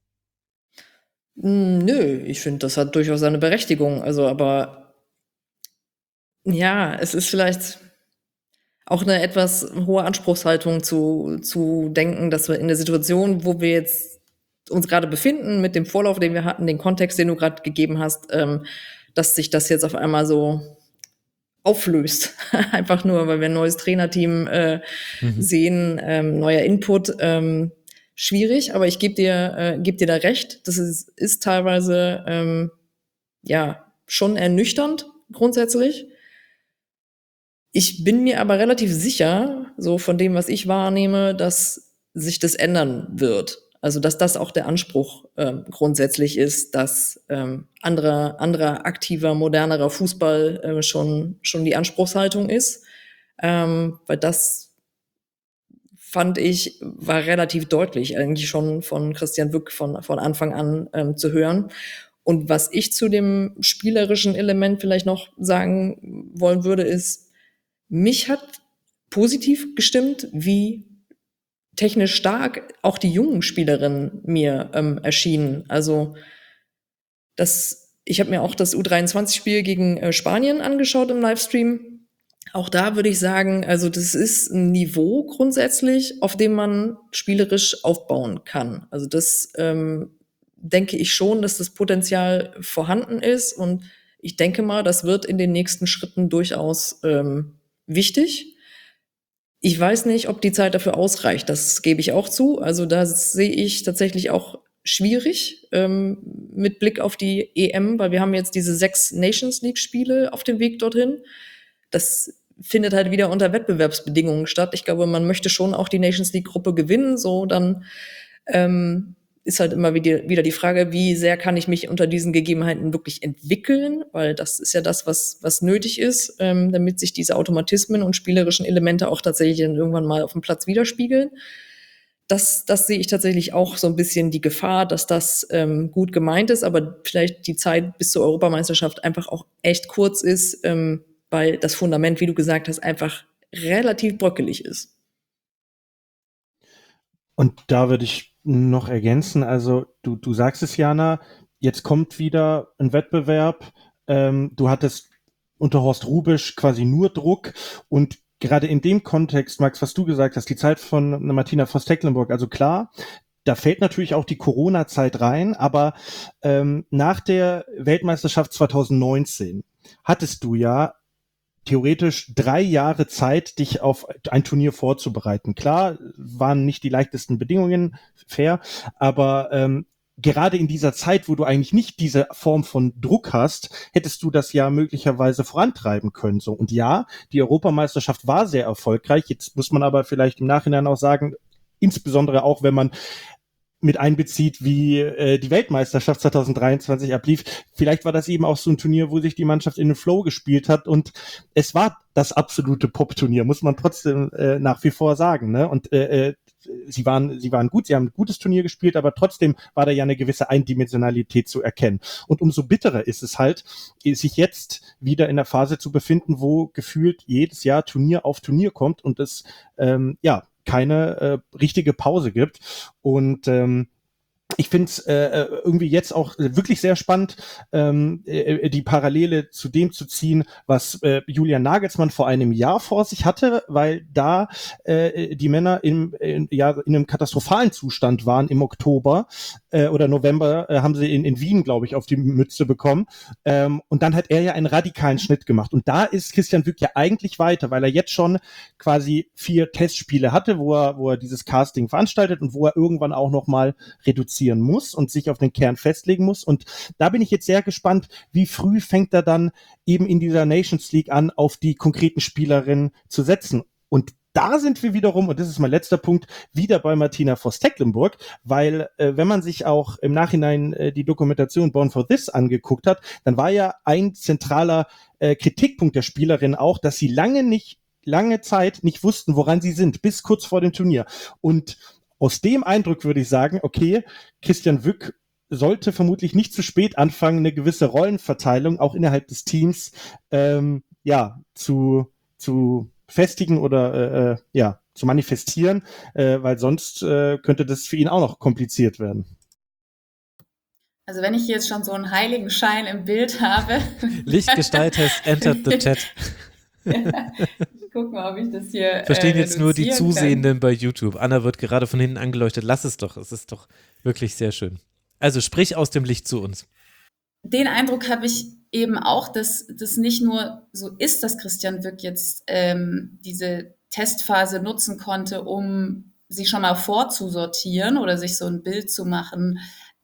Nö, ich finde, das hat durchaus seine Berechtigung. Also, aber ja, es ist vielleicht auch eine etwas hohe Anspruchshaltung zu denken, dass wir in der Situation, wo wir jetzt uns gerade befinden, mit dem Vorlauf, den wir hatten, den Kontext, den du gerade gegeben hast, dass sich das jetzt auf einmal so auflöst. Einfach nur, weil wir ein neues Trainerteam sehen, neuer Input. Schwierig, aber ich geb dir da recht. Das ist teilweise schon ernüchternd grundsätzlich. Ich bin mir aber relativ sicher, so von dem, was ich wahrnehme, dass sich das ändern wird. Also, dass das auch der Anspruch grundsätzlich ist, dass anderer aktiver, modernerer Fußball schon die Anspruchshaltung ist. Weil das, fand ich, war relativ deutlich eigentlich schon von Christian Wück von Anfang an zu hören. Und was ich zu dem spielerischen Element vielleicht noch sagen wollen würde, ist, mich hat positiv gestimmt, wie technisch stark auch die jungen Spielerinnen mir erschienen. Also ich habe mir auch das U23-Spiel gegen Spanien angeschaut im Livestream. Auch da würde ich sagen, also das ist ein Niveau grundsätzlich, auf dem man spielerisch aufbauen kann. Also das denke ich schon, dass das Potenzial vorhanden ist. Und ich denke mal, das wird in den nächsten Schritten durchaus wichtig. Ich weiß nicht, ob die Zeit dafür ausreicht. Das gebe ich auch zu. Also da sehe ich tatsächlich auch schwierig mit Blick auf die EM, weil wir haben jetzt diese 6 Nations League Spiele auf dem Weg dorthin. Das findet halt wieder unter Wettbewerbsbedingungen statt. Ich glaube, man möchte schon auch die Nations League Gruppe gewinnen. So, dann ist halt immer wieder die Frage, wie sehr kann ich mich unter diesen Gegebenheiten wirklich entwickeln, weil das ist ja das, was nötig ist, damit sich diese Automatismen und spielerischen Elemente auch tatsächlich dann irgendwann mal auf dem Platz widerspiegeln. Das sehe ich tatsächlich auch so ein bisschen die Gefahr, dass das gut gemeint ist, aber vielleicht die Zeit bis zur Europameisterschaft einfach auch echt kurz ist, weil das Fundament, wie du gesagt hast, einfach relativ bröckelig ist. Und da würde ich noch ergänzen, also du sagst es, Jana, jetzt kommt wieder ein Wettbewerb. Du hattest unter Horst Hrubesch quasi nur Druck und gerade in dem Kontext, Max, was du gesagt hast, die Zeit von Martina Voss-Tecklenburg, also klar, da fällt natürlich auch die Corona-Zeit rein, aber nach der Weltmeisterschaft 2019 hattest du ja theoretisch 3 Jahre Zeit, dich auf ein Turnier vorzubereiten. Klar, waren nicht die leichtesten Bedingungen, fair, aber gerade in dieser Zeit, wo du eigentlich nicht diese Form von Druck hast, hättest du das ja möglicherweise vorantreiben können. So. Und ja, die Europameisterschaft war sehr erfolgreich. Jetzt muss man aber vielleicht im Nachhinein auch sagen, insbesondere auch, wenn man mit einbezieht, wie die Weltmeisterschaft 2023 ablief. Vielleicht war das eben auch so ein Turnier, wo sich die Mannschaft in den Flow gespielt hat und es war das absolute Pop-Turnier, muss man trotzdem nach wie vor sagen. Ne? Und sie waren gut, sie haben ein gutes Turnier gespielt, aber trotzdem war da ja eine gewisse Eindimensionalität zu erkennen. Und umso bitterer ist es halt, sich jetzt wieder in der Phase zu befinden, wo gefühlt jedes Jahr Turnier auf Turnier kommt und es keine richtige Pause gibt. Und ich finde es irgendwie jetzt auch wirklich sehr spannend, die Parallele zu dem zu ziehen, was Julian Nagelsmann vor einem Jahr vor sich hatte, weil da die Männer in einem katastrophalen Zustand waren im Oktober oder November, haben sie in Wien, glaube ich, auf die Mütze bekommen. Und dann hat er ja einen radikalen Schnitt gemacht. Und da ist Christian Wück ja eigentlich weiter, weil er jetzt schon quasi 4 Testspiele hatte, wo er dieses Casting veranstaltet und wo er irgendwann auch nochmal reduzieren muss und sich auf den Kern festlegen muss. Und da bin ich jetzt sehr gespannt, wie früh fängt er dann eben in dieser Nations League an, auf die konkreten Spielerinnen zu setzen. Und da sind wir wiederum, und das ist mein letzter Punkt, wieder bei Martina Voss-Tecklenburg, weil wenn man sich auch im Nachhinein die Dokumentation Born for This angeguckt hat, dann war ja ein zentraler Kritikpunkt der Spielerin auch, dass sie lange Zeit nicht wussten, woran sie sind, bis kurz vor dem Turnier. Und aus dem Eindruck würde ich sagen, okay, Christian Wück sollte vermutlich nicht zu spät anfangen, eine gewisse Rollenverteilung auch innerhalb des Teams zu festigen oder zu manifestieren, weil sonst könnte das für ihn auch noch kompliziert werden. Also wenn ich jetzt schon so einen Heiligenschein im Bild habe. Lichtgestalt has entered the chat. Ich guck mal, ob ich das hier Verstehen jetzt nur die reduzieren Zusehenden bei YouTube. Anna wird gerade von hinten angeleuchtet. Lass es doch. Es ist doch wirklich sehr schön. Also sprich aus dem Licht zu uns. Den Eindruck habe ich eben auch, dass das nicht nur so ist, dass Christian Wück jetzt diese Testphase nutzen konnte, um sich schon mal vorzusortieren oder sich so ein Bild zu machen,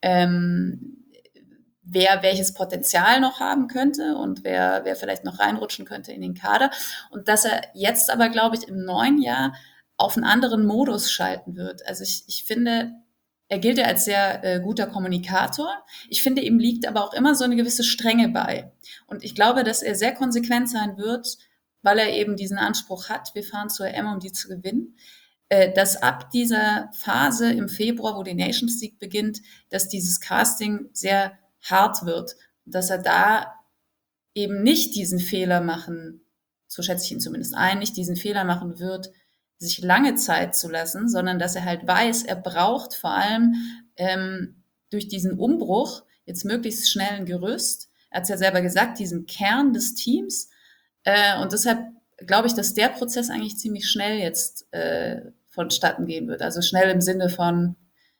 wer welches Potenzial noch haben könnte und wer vielleicht noch reinrutschen könnte in den Kader. Und dass er jetzt aber, glaube ich, im neuen Jahr auf einen anderen Modus schalten wird. Also ich finde, er gilt ja als sehr guter Kommunikator. Ich finde, ihm liegt aber auch immer so eine gewisse Strenge bei. Und ich glaube, dass er sehr konsequent sein wird, weil er eben diesen Anspruch hat, wir fahren zur EM, um die zu gewinnen, dass ab dieser Phase im Februar, wo die Nations League beginnt, dass dieses Casting sehr hart wird, dass er da eben nicht diesen Fehler machen so schätze ich ihn zumindest ein, nicht diesen Fehler machen wird, sich lange Zeit zu lassen, sondern dass er halt weiß, er braucht vor allem durch diesen Umbruch jetzt möglichst schnell ein Gerüst. Er hat es ja selber gesagt, diesen Kern des Teams. Und deshalb glaube ich, dass der Prozess eigentlich ziemlich schnell jetzt vonstatten gehen wird. Also schnell im Sinne von,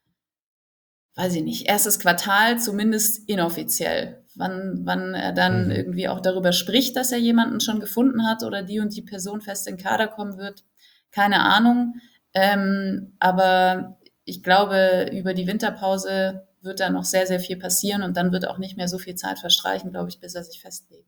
weiß ich nicht, erstes Quartal, zumindest inoffiziell. Wann er dann irgendwie auch darüber spricht, dass er jemanden schon gefunden hat oder die und die Person fest in den Kader kommen wird, keine Ahnung. Aber ich glaube, über die Winterpause wird da noch sehr, sehr viel passieren und dann wird auch nicht mehr so viel Zeit verstreichen, glaube ich, bis er sich festlegt.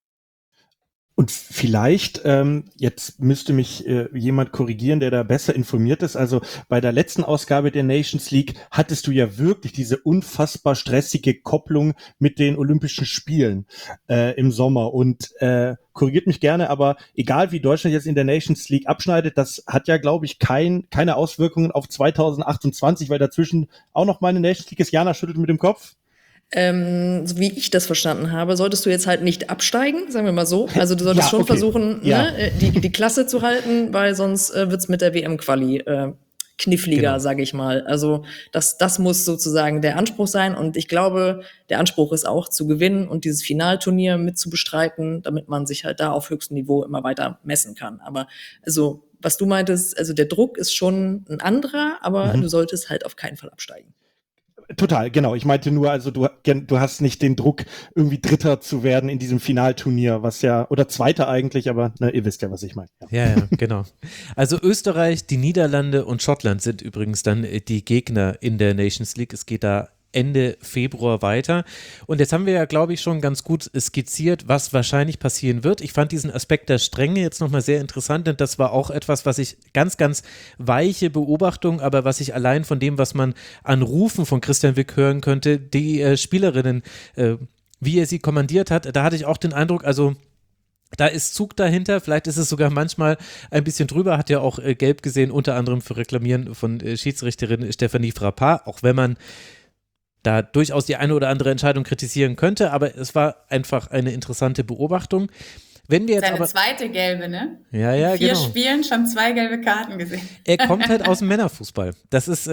Und vielleicht, jetzt müsste mich jemand korrigieren, der da besser informiert ist. Also bei der letzten Ausgabe der Nations League hattest du ja wirklich diese unfassbar stressige Kopplung mit den Olympischen Spielen im Sommer. Und korrigiert mich gerne, aber egal wie Deutschland jetzt in der Nations League abschneidet, das hat ja, glaube ich, keine Auswirkungen auf 2028, weil dazwischen auch noch mal eine Nations League ist. Jana schüttelt mit dem Kopf. So wie ich das verstanden habe, solltest du jetzt halt nicht absteigen, sagen wir mal so. Also du solltest schon versuchen, die Klasse zu halten, weil sonst wird's mit der WM-Quali kniffliger, sage ich mal. Also das muss sozusagen der Anspruch sein. Und ich glaube, der Anspruch ist auch zu gewinnen und dieses Finalturnier mit zu bestreiten, damit man sich halt da auf höchstem Niveau immer weiter messen kann. Aber also, was du meintest, also der Druck ist schon ein anderer, aber du solltest halt auf keinen Fall absteigen. Total, genau. Ich meinte nur, also du hast nicht den Druck, irgendwie Dritter zu werden in diesem Finalturnier, was ja, oder Zweiter eigentlich, aber ihr wisst ja, was ich meine. Ja, genau. Also Österreich, die Niederlande und Schottland sind übrigens dann die Gegner in der Nations League. Es geht da Ende Februar weiter. Und jetzt haben wir ja, glaube ich, schon ganz gut skizziert, was wahrscheinlich passieren wird. Ich fand diesen Aspekt der Strenge jetzt nochmal sehr interessant, denn das war auch etwas, was ich ganz, ganz weiche Beobachtung, aber was ich allein von dem, was man an Rufen von Christian Wick hören könnte, die Spielerinnen, wie er sie kommandiert hat, da hatte ich auch den Eindruck, also da ist Zug dahinter, vielleicht ist es sogar manchmal ein bisschen drüber, hat ja auch gelb gesehen, unter anderem für Reklamieren von Schiedsrichterin Stephanie Frappart, auch wenn man da durchaus die eine oder andere Entscheidung kritisieren könnte, aber es war einfach eine interessante Beobachtung. Wenn wir jetzt Seine zweite gelbe, ne? Ja, in 4 Spielen schon 2 gelbe Karten gesehen. Er kommt halt aus dem Männerfußball. Das ist,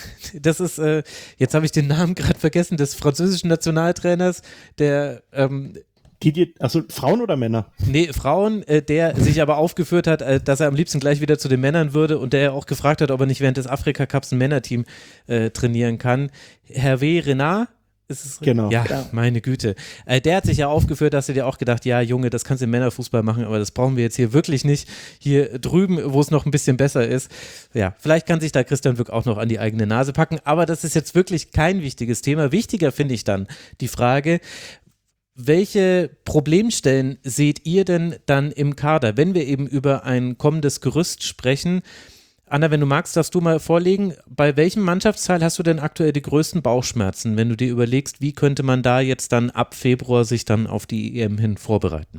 jetzt habe ich den Namen gerade vergessen, des französischen Nationaltrainers, der Also Frauen oder Männer? Nee, Frauen, der sich aber aufgeführt hat, dass er am liebsten gleich wieder zu den Männern würde und der auch gefragt hat, ob er nicht während des Afrika-Cups ein Männerteam trainieren kann. Hervé Renard, ist es? Genau. Ja, meine Güte. Der hat sich ja aufgeführt, dass er dir auch gedacht, ja Junge, das kannst du im Männerfußball machen, aber das brauchen wir jetzt hier wirklich nicht. Hier drüben, wo es noch ein bisschen besser ist. Ja, vielleicht kann sich da Christian Wick auch noch an die eigene Nase packen, aber das ist jetzt wirklich kein wichtiges Thema. Wichtiger finde ich dann die Frage, welche Problemstellen seht ihr denn dann im Kader, wenn wir eben über ein kommendes Gerüst sprechen? Anna, wenn du magst, darfst du mal vorlegen, bei welchem Mannschaftsteil hast du denn aktuell die größten Bauchschmerzen, wenn du dir überlegst, wie könnte man da jetzt dann ab Februar sich dann auf die EM hin vorbereiten?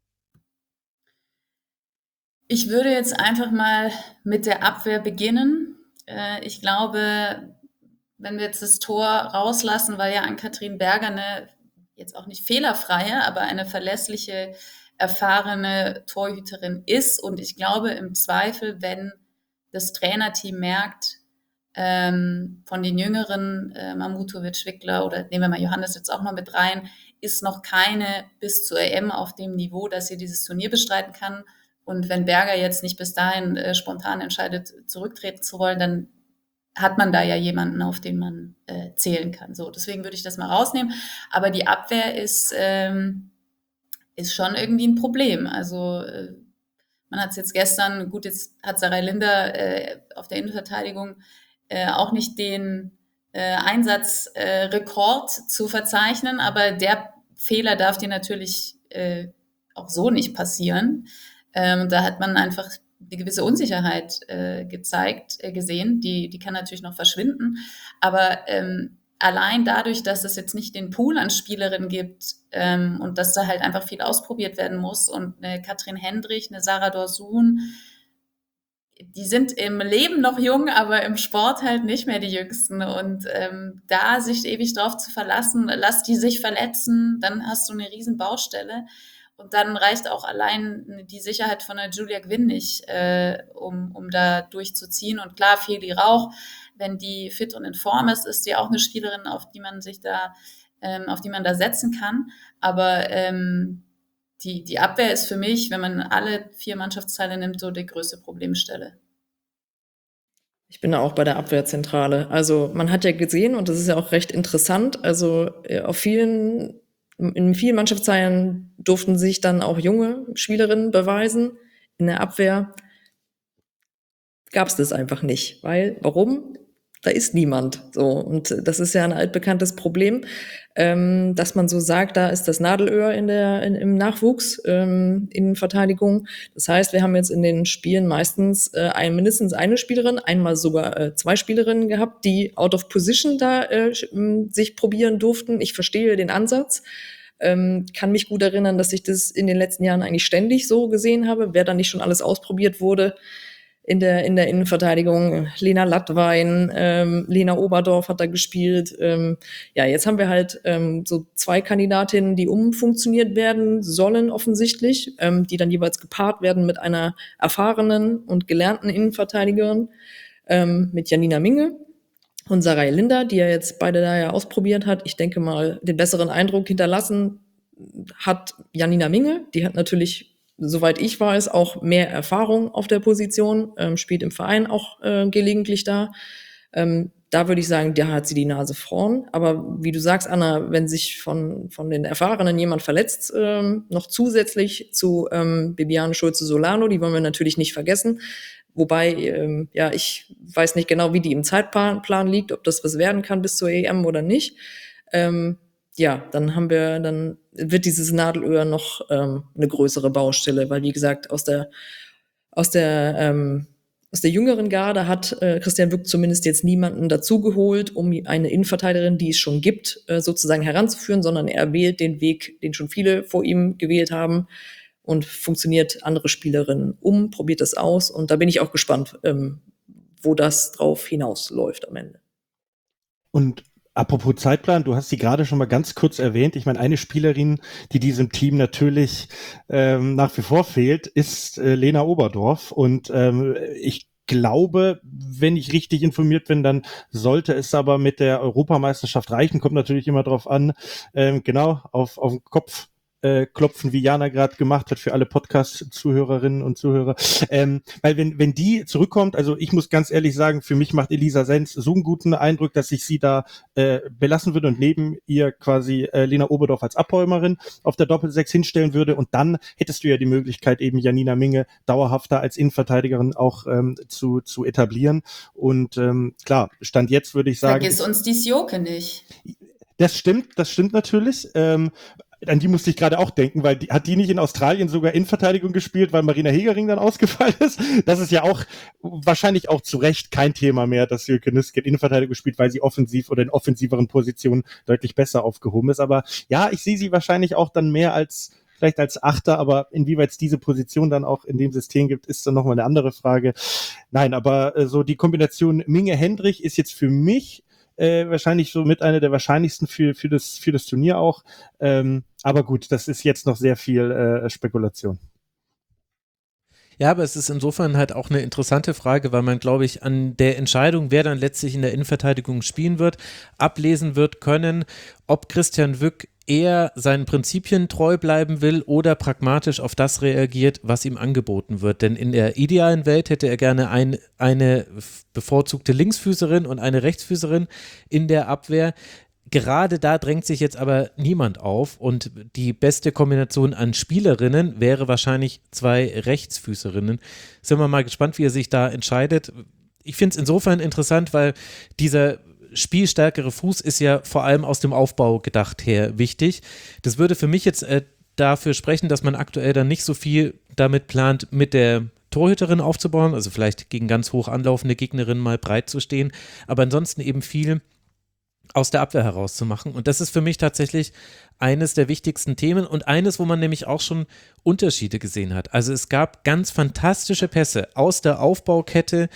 Ich würde jetzt einfach mal mit der Abwehr beginnen. Ich glaube, wenn wir jetzt das Tor rauslassen, weil ja Ann-Kathrin Berger jetzt auch nicht fehlerfreie, aber eine verlässliche, erfahrene Torhüterin ist. Und ich glaube im Zweifel, wenn das Trainerteam merkt, von den Jüngeren, Mamutovic, Wickler oder nehmen wir mal Johannes jetzt auch noch mit rein, ist noch keine bis zur EM auf dem Niveau, dass sie dieses Turnier bestreiten kann. Und wenn Berger jetzt nicht bis dahin spontan entscheidet, zurücktreten zu wollen, dann hat man da ja jemanden, auf den man zählen kann. So, deswegen würde ich das mal rausnehmen. Aber die Abwehr ist schon irgendwie ein Problem. Also man hat es jetzt gestern, gut, jetzt hat Sarai Linder auf der Innenverteidigung auch nicht den Einsatzrekord zu verzeichnen, aber der Fehler darf dir natürlich auch so nicht passieren. Da hat man einfach eine gewisse Unsicherheit gesehen, die kann natürlich noch verschwinden, aber allein dadurch, dass es jetzt nicht den Pool an Spielerinnen gibt und dass da halt einfach viel ausprobiert werden muss und eine Katrin Hendrich, eine Sarah Dorsun, die sind im Leben noch jung, aber im Sport halt nicht mehr die Jüngsten und da sich ewig drauf zu verlassen, lass die sich verletzen, dann hast du eine riesen Baustelle. Und dann reicht auch allein die Sicherheit von der Julia Gwynn nicht, um da durchzuziehen. Und klar, Feli Rauch, wenn die fit und in Form ist die auch eine Spielerin, auf die man da setzen kann. Aber die Abwehr ist für mich, wenn man alle 4 Mannschaftsteile nimmt, so die größte Problemstelle. Ich bin da auch bei der Abwehrzentrale. Also man hat ja gesehen, und das ist ja auch recht interessant, also in vielen Mannschaftsteilen durften sich dann auch junge Spielerinnen beweisen. In der Abwehr gab es das einfach nicht. Warum? Da ist niemand. So. Und das ist ja ein altbekanntes Problem, dass man so sagt, da ist das Nadelöhr im Nachwuchs, in Verteidigung. Das heißt, wir haben jetzt in den Spielen meistens mindestens eine Spielerin, einmal sogar 2 Spielerinnen gehabt, die out of position da sich probieren durften. Ich verstehe den Ansatz. Kann mich gut erinnern, dass ich das in den letzten Jahren eigentlich ständig so gesehen habe. Wer da nicht schon alles ausprobiert wurde, in der Innenverteidigung, Lena Lattwein, Lena Oberdorf hat da gespielt. Jetzt haben wir halt so 2 Kandidatinnen, die umfunktioniert werden sollen offensichtlich, die dann jeweils gepaart werden mit einer erfahrenen und gelernten Innenverteidigerin, mit Janina Minge und Sarai Linder, die ja jetzt beide da ja ausprobiert hat. Ich denke mal, den besseren Eindruck hinterlassen hat Janina Minge. Die hat natürlich, soweit ich weiß, auch mehr Erfahrung auf der Position, spielt im Verein auch gelegentlich da. Da würde ich sagen, da hat sie die Nase vorn. Aber wie du sagst, Anna, wenn sich von den Erfahrenen jemand verletzt, noch zusätzlich zu Bibiane Schulze-Solano, die wollen wir natürlich nicht vergessen. Wobei, ich weiß nicht genau, wie die im Zeitplan liegt, ob das was werden kann bis zur EM oder nicht. Dann wird dieses Nadelöhr noch eine größere Baustelle, weil wie gesagt, aus der jüngeren Garde hat Christian Wück zumindest jetzt niemanden dazugeholt, um eine Innenverteidigerin, die es schon gibt, sozusagen heranzuführen, sondern er wählt den Weg, den schon viele vor ihm gewählt haben, und funktioniert andere Spielerinnen probiert das aus, und da bin ich auch gespannt, wo das drauf hinausläuft am Ende. Und apropos Zeitplan, du hast sie gerade schon mal ganz kurz erwähnt. Ich meine, eine Spielerin, die diesem Team natürlich nach wie vor fehlt, ist Lena Oberdorf. Und ich glaube, wenn ich richtig informiert bin, dann sollte es aber mit der Europameisterschaft reichen. Kommt natürlich immer drauf an, auf den Kopf klopfen, wie Jana gerade gemacht hat für alle Podcast-Zuhörerinnen und Zuhörer. Weil wenn die zurückkommt, also ich muss ganz ehrlich sagen, für mich macht Elisa Sens so einen guten Eindruck, dass ich sie da belassen würde und neben ihr quasi Lena Oberdorf als Abräumerin auf der Doppel-6 hinstellen würde, und dann hättest du ja die Möglichkeit, eben Janina Minge dauerhafter als Innenverteidigerin auch zu etablieren. Und klar, Stand jetzt würde ich sagen... Vergiss uns die Sjoke nicht. Das stimmt natürlich. An die musste ich gerade auch denken, weil hat die nicht in Australien sogar Innenverteidigung gespielt, weil Marina Hegering dann ausgefallen ist? Das ist ja auch wahrscheinlich auch zu Recht kein Thema mehr, dass Sjoke Nysked Innenverteidigung spielt, weil sie offensiv oder in offensiveren Positionen deutlich besser aufgehoben ist. Aber ja, ich sehe sie wahrscheinlich auch dann mehr vielleicht als Achter, aber inwieweit es diese Position dann auch in dem System gibt, ist dann nochmal eine andere Frage. Nein, aber so die Kombination Minge-Hendrich ist jetzt für mich wahrscheinlich so mit einer der wahrscheinlichsten für das Turnier auch. Aber gut, das ist jetzt noch sehr viel Spekulation. Ja, aber es ist insofern halt auch eine interessante Frage, weil man, glaube ich, an der Entscheidung, wer dann letztlich in der Innenverteidigung spielen wird, ablesen wird können, ob Christian Wück eher seinen Prinzipien treu bleiben will oder pragmatisch auf das reagiert, was ihm angeboten wird. Denn in der idealen Welt hätte er gerne eine bevorzugte Linksfüßerin und eine Rechtsfüßerin in der Abwehr. Gerade da drängt sich jetzt aber niemand auf, und die beste Kombination an Spielerinnen wäre wahrscheinlich 2 Rechtsfüßerinnen. Sind wir mal gespannt, wie er sich da entscheidet. Ich finde es insofern interessant, weil dieser spielstärkere Fuß ist ja vor allem aus dem Aufbau gedacht her wichtig. Das würde für mich jetzt dafür sprechen, dass man aktuell dann nicht so viel damit plant, mit der Torhüterin aufzubauen, also vielleicht gegen ganz hoch anlaufende Gegnerinnen mal breit zu stehen, aber ansonsten eben viel aus der Abwehr herauszumachen. Und das ist für mich tatsächlich eines der wichtigsten Themen und eines, wo man nämlich auch schon Unterschiede gesehen hat. Also es gab ganz fantastische Pässe aus der Aufbaukette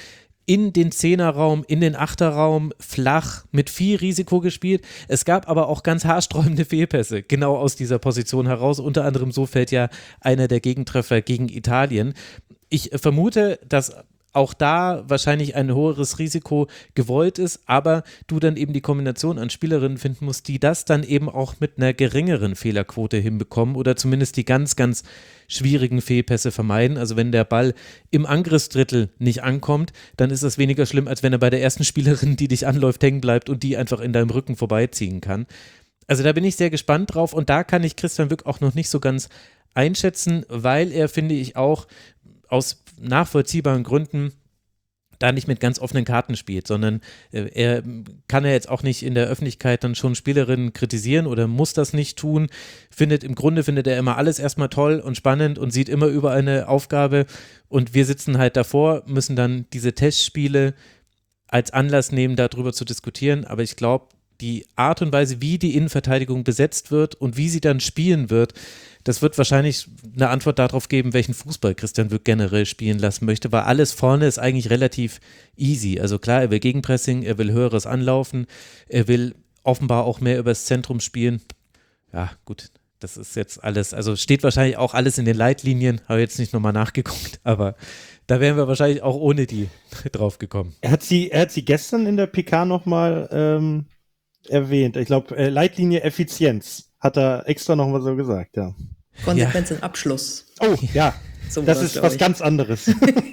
in den Zehnerraum, in den Achterraum, flach, mit viel Risiko gespielt. Es gab aber auch ganz haarsträubende Fehlpässe, genau aus dieser Position heraus. Unter anderem so fällt ja einer der Gegentreffer gegen Italien. Ich vermute, dass auch da wahrscheinlich ein höheres Risiko gewollt ist, aber du dann eben die Kombination an Spielerinnen finden musst, die das dann eben auch mit einer geringeren Fehlerquote hinbekommen oder zumindest die ganz, ganz schwierigen Fehlpässe vermeiden. Also wenn der Ball im Angriffsdrittel nicht ankommt, dann ist das weniger schlimm, als wenn er bei der ersten Spielerin, die dich anläuft, hängen bleibt und die einfach in deinem Rücken vorbeiziehen kann. Also da bin ich sehr gespannt drauf und da kann ich Christian Wück auch noch nicht so ganz einschätzen, weil er, finde ich, auch aus nachvollziehbaren Gründen da nicht mit ganz offenen Karten spielt, sondern er kann ja jetzt auch nicht in der Öffentlichkeit dann schon Spielerinnen kritisieren oder muss das nicht tun. Im Grunde findet er immer alles erstmal toll und spannend und sieht immer überall eine Aufgabe und wir sitzen halt davor, müssen dann diese Testspiele als Anlass nehmen, darüber zu diskutieren, aber ich glaube, die Art und Weise, wie die Innenverteidigung besetzt wird und wie sie dann spielen wird, das wird wahrscheinlich eine Antwort darauf geben, welchen Fußball Christian Wück generell spielen lassen möchte, weil alles vorne ist eigentlich relativ easy. Also klar, er will Gegenpressing, er will höheres Anlaufen, er will offenbar auch mehr übers Zentrum spielen. Ja, gut, das ist jetzt alles, also steht wahrscheinlich auch alles in den Leitlinien, habe jetzt nicht nochmal nachgeguckt, aber da wären wir wahrscheinlich auch ohne die drauf gekommen. Er hat sie gestern in der PK nochmal erwähnt. Ich glaube, Leitlinie Effizienz hat er extra nochmal so gesagt, ja. Konsequenz im Abschluss. Oh, ja, So das war's, ist was ich. ganz anderes.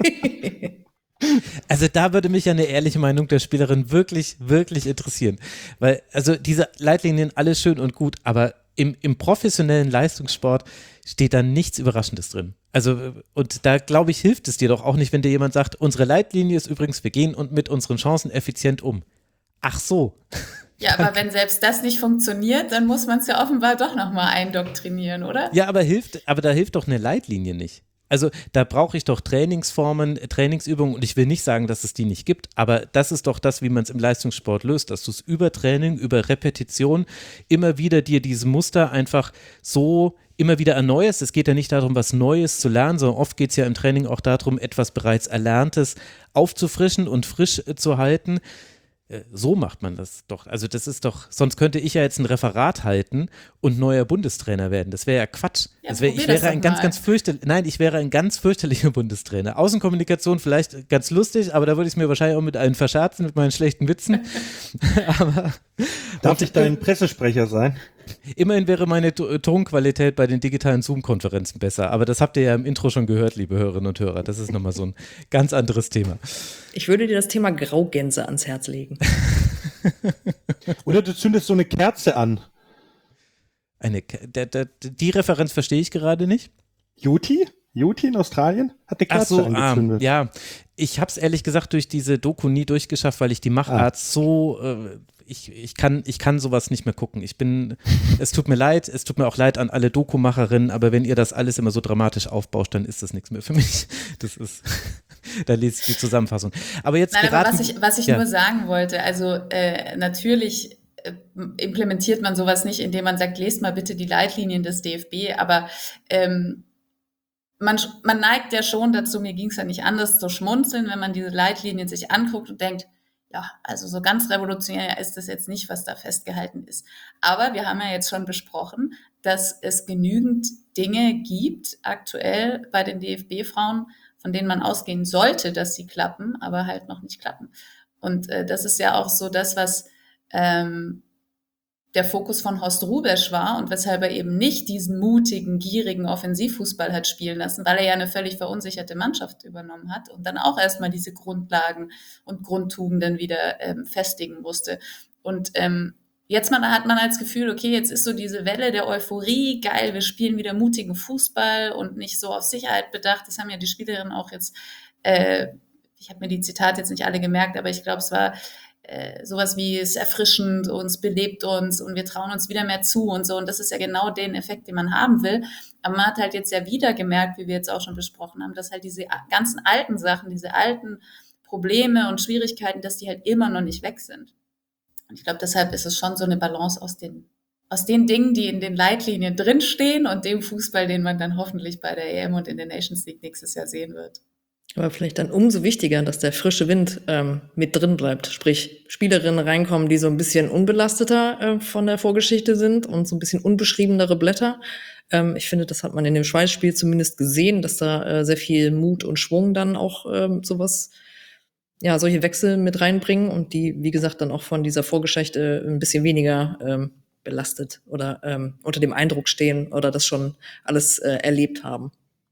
Also da würde mich ja eine ehrliche Meinung der Spielerin wirklich, wirklich interessieren. Weil, also diese Leitlinien, alles schön und gut, aber im professionellen Leistungssport steht da nichts Überraschendes drin. Also, und da glaube ich, hilft es dir doch auch nicht, wenn dir jemand sagt, unsere Leitlinie ist übrigens, wir gehen und mit unseren Chancen effizient um. Ach so. Ja, aber wenn selbst das nicht funktioniert, dann muss man es ja offenbar doch nochmal eindoktrinieren, oder? Ja, aber da hilft doch eine Leitlinie nicht. Also da brauche ich doch Trainingsformen, Trainingsübungen und ich will nicht sagen, dass es die nicht gibt, aber das ist doch das, wie man es im Leistungssport löst, dass du es über Training, über Repetition immer wieder dir diese Muster einfach so immer wieder erneuerst. Es geht ja nicht darum, was Neues zu lernen, sondern oft geht es ja im Training auch darum, etwas bereits Erlerntes aufzufrischen und frisch zu halten. So macht man das doch. Also das ist doch, sonst könnte ich ja jetzt ein Referat halten und neuer Bundestrainer werden. Das wäre ja Quatsch. Ja, Ich wäre ein ich wäre ein ganz fürchterlicher Bundestrainer. Außenkommunikation vielleicht ganz lustig, aber da würde ich es mir wahrscheinlich auch mit allen verscherzen, mit meinen schlechten Witzen. Aber Darf ich dein Pressesprecher sein? immerhin wäre meine Tonqualität bei den digitalen Zoom-Konferenzen besser. Aber das habt ihr ja im Intro schon gehört, liebe Hörerinnen und Hörer. Das ist nochmal so ein ganz anderes Thema. Ich würde dir das Thema Graugänse ans Herz legen. Oder du zündest so eine Kerze an. Die Referenz verstehe ich gerade nicht. Yoti in Australien hat eine Kerze angezündet. Ja. Ich habe es ehrlich gesagt durch diese Doku nie durchgeschafft, weil ich die Machart so, ich kann sowas nicht mehr gucken. Es tut mir leid, es tut mir auch leid an alle Dokumacherinnen, aber wenn ihr das alles immer so dramatisch aufbauscht, dann ist das nichts mehr für mich. Das ist, da lese ich die Zusammenfassung. Aber jetzt Nein, geraten, aber was ich nur sagen wollte, also natürlich implementiert man sowas nicht, indem man sagt, lest mal bitte die Leitlinien des DFB, aber man neigt ja schon dazu, mir ging es ja nicht anders, zu schmunzeln, wenn man diese Leitlinien sich anguckt und denkt, ja, also so ganz revolutionär ist das jetzt nicht, was da festgehalten ist. Aber wir haben ja jetzt schon besprochen, dass es genügend Dinge gibt, aktuell bei den DFB-Frauen, von denen man ausgehen sollte, dass sie klappen, aber halt noch nicht klappen. Und das ist ja auch so das, was der Fokus von Horst Hrubesch war und weshalb er eben nicht diesen mutigen, gierigen Offensivfußball hat spielen lassen, weil er ja eine völlig verunsicherte Mannschaft übernommen hat und dann auch erstmal diese Grundlagen und Grundtugenden wieder festigen musste. Und jetzt hat man das Gefühl, okay, jetzt ist so diese Welle der Euphorie, geil, wir spielen wieder mutigen Fußball und nicht so auf Sicherheit bedacht. Das haben ja die Spielerinnen auch jetzt, ich habe mir die Zitate jetzt nicht alle gemerkt, aber ich glaube, es war sowas wie, es ist erfrischend, uns belebt uns und wir trauen uns wieder mehr zu und so. Und das ist ja genau den Effekt, den man haben will. Aber man hat halt jetzt ja wieder gemerkt, wie wir jetzt auch schon besprochen haben, dass halt diese ganzen alten Sachen, diese alten Probleme und Schwierigkeiten, dass die halt immer noch nicht weg sind. Und ich glaube, deshalb ist es schon so eine Balance aus den Dingen, die in den Leitlinien drinstehen und dem Fußball, den man dann hoffentlich bei der EM und in der Nations League nächstes Jahr sehen wird. Aber vielleicht dann umso wichtiger, dass der frische Wind mit drin bleibt. Sprich, Spielerinnen reinkommen, die so ein bisschen unbelasteter von der Vorgeschichte sind und so ein bisschen unbeschriebenere Blätter. Ich finde, das hat man in dem Schweiz-Spiel zumindest gesehen, dass da sehr viel Mut und Schwung dann auch solche Wechsel mit reinbringen und die, wie gesagt, dann auch von dieser Vorgeschichte ein bisschen weniger belastet oder unter dem Eindruck stehen oder das schon alles erlebt haben.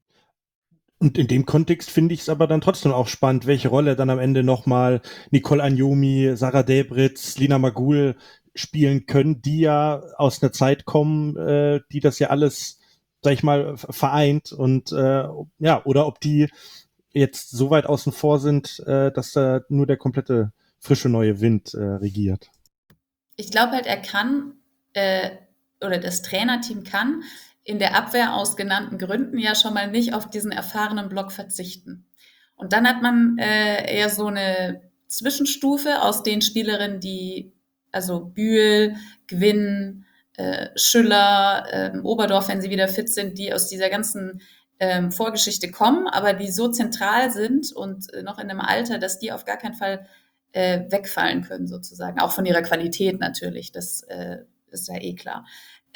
Und in dem Kontext finde ich es aber dann trotzdem auch spannend, welche Rolle dann am Ende nochmal Nicole Agnomi, Sarah Delbritz, Lina Magul spielen können, die ja aus einer Zeit kommen, die das ja alles, sag ich mal, vereint und oder ob die jetzt so weit außen vor sind, dass da nur der komplette frische neue Wind regiert. Ich glaube halt, er kann oder das Trainerteam kann in der Abwehr aus genannten Gründen ja schon mal nicht auf diesen erfahrenen Block verzichten. Und dann hat man eher so eine Zwischenstufe aus den Spielerinnen, die, also Bühl, Gwinn, Schüller, Oberdorf, wenn sie wieder fit sind, die aus dieser ganzen Vorgeschichte kommen, aber die so zentral sind und noch in einem Alter, dass die auf gar keinen Fall wegfallen können sozusagen. Auch von ihrer Qualität natürlich, das ist ja eh klar.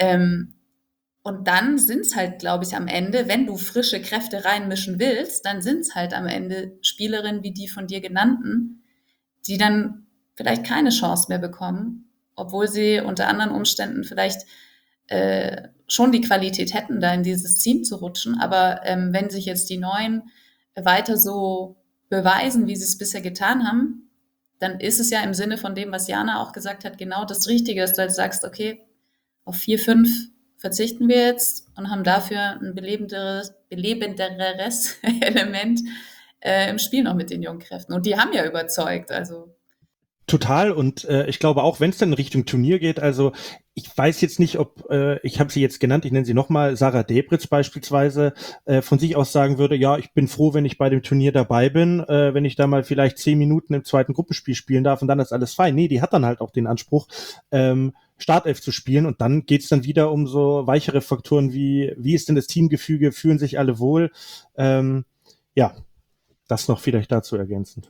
Und dann sind es halt, glaube ich, am Ende, wenn du frische Kräfte reinmischen willst, dann sind es halt am Ende Spielerinnen wie die von dir genannten, die dann vielleicht keine Chance mehr bekommen, obwohl sie unter anderen Umständen vielleicht schon die Qualität hätten, da in dieses Team zu rutschen. Aber wenn sich jetzt die Neuen weiter so beweisen, wie sie es bisher getan haben, dann ist es ja im Sinne von dem, was Jana auch gesagt hat, genau das Richtige, dass du halt sagst, okay, auf 4, 5 verzichten wir jetzt und haben dafür ein belebenderes Element im Spiel noch mit den jungen Kräften. Und die haben ja überzeugt, also. Total, und ich glaube auch, wenn es dann in Richtung Turnier geht, also ich weiß jetzt nicht, ob, ich habe sie jetzt genannt, ich nenne sie nochmal, Sarah Delbritz beispielsweise, von sich aus sagen würde, ja, ich bin froh, wenn ich bei dem Turnier dabei bin, wenn ich da mal vielleicht 10 Minuten im zweiten Gruppenspiel spielen darf und dann ist alles fein. Nee, die hat dann halt auch den Anspruch, Startelf zu spielen und dann geht's dann wieder um so weichere Faktoren wie ist denn das Teamgefüge, fühlen sich alle wohl? Das noch vielleicht dazu ergänzend.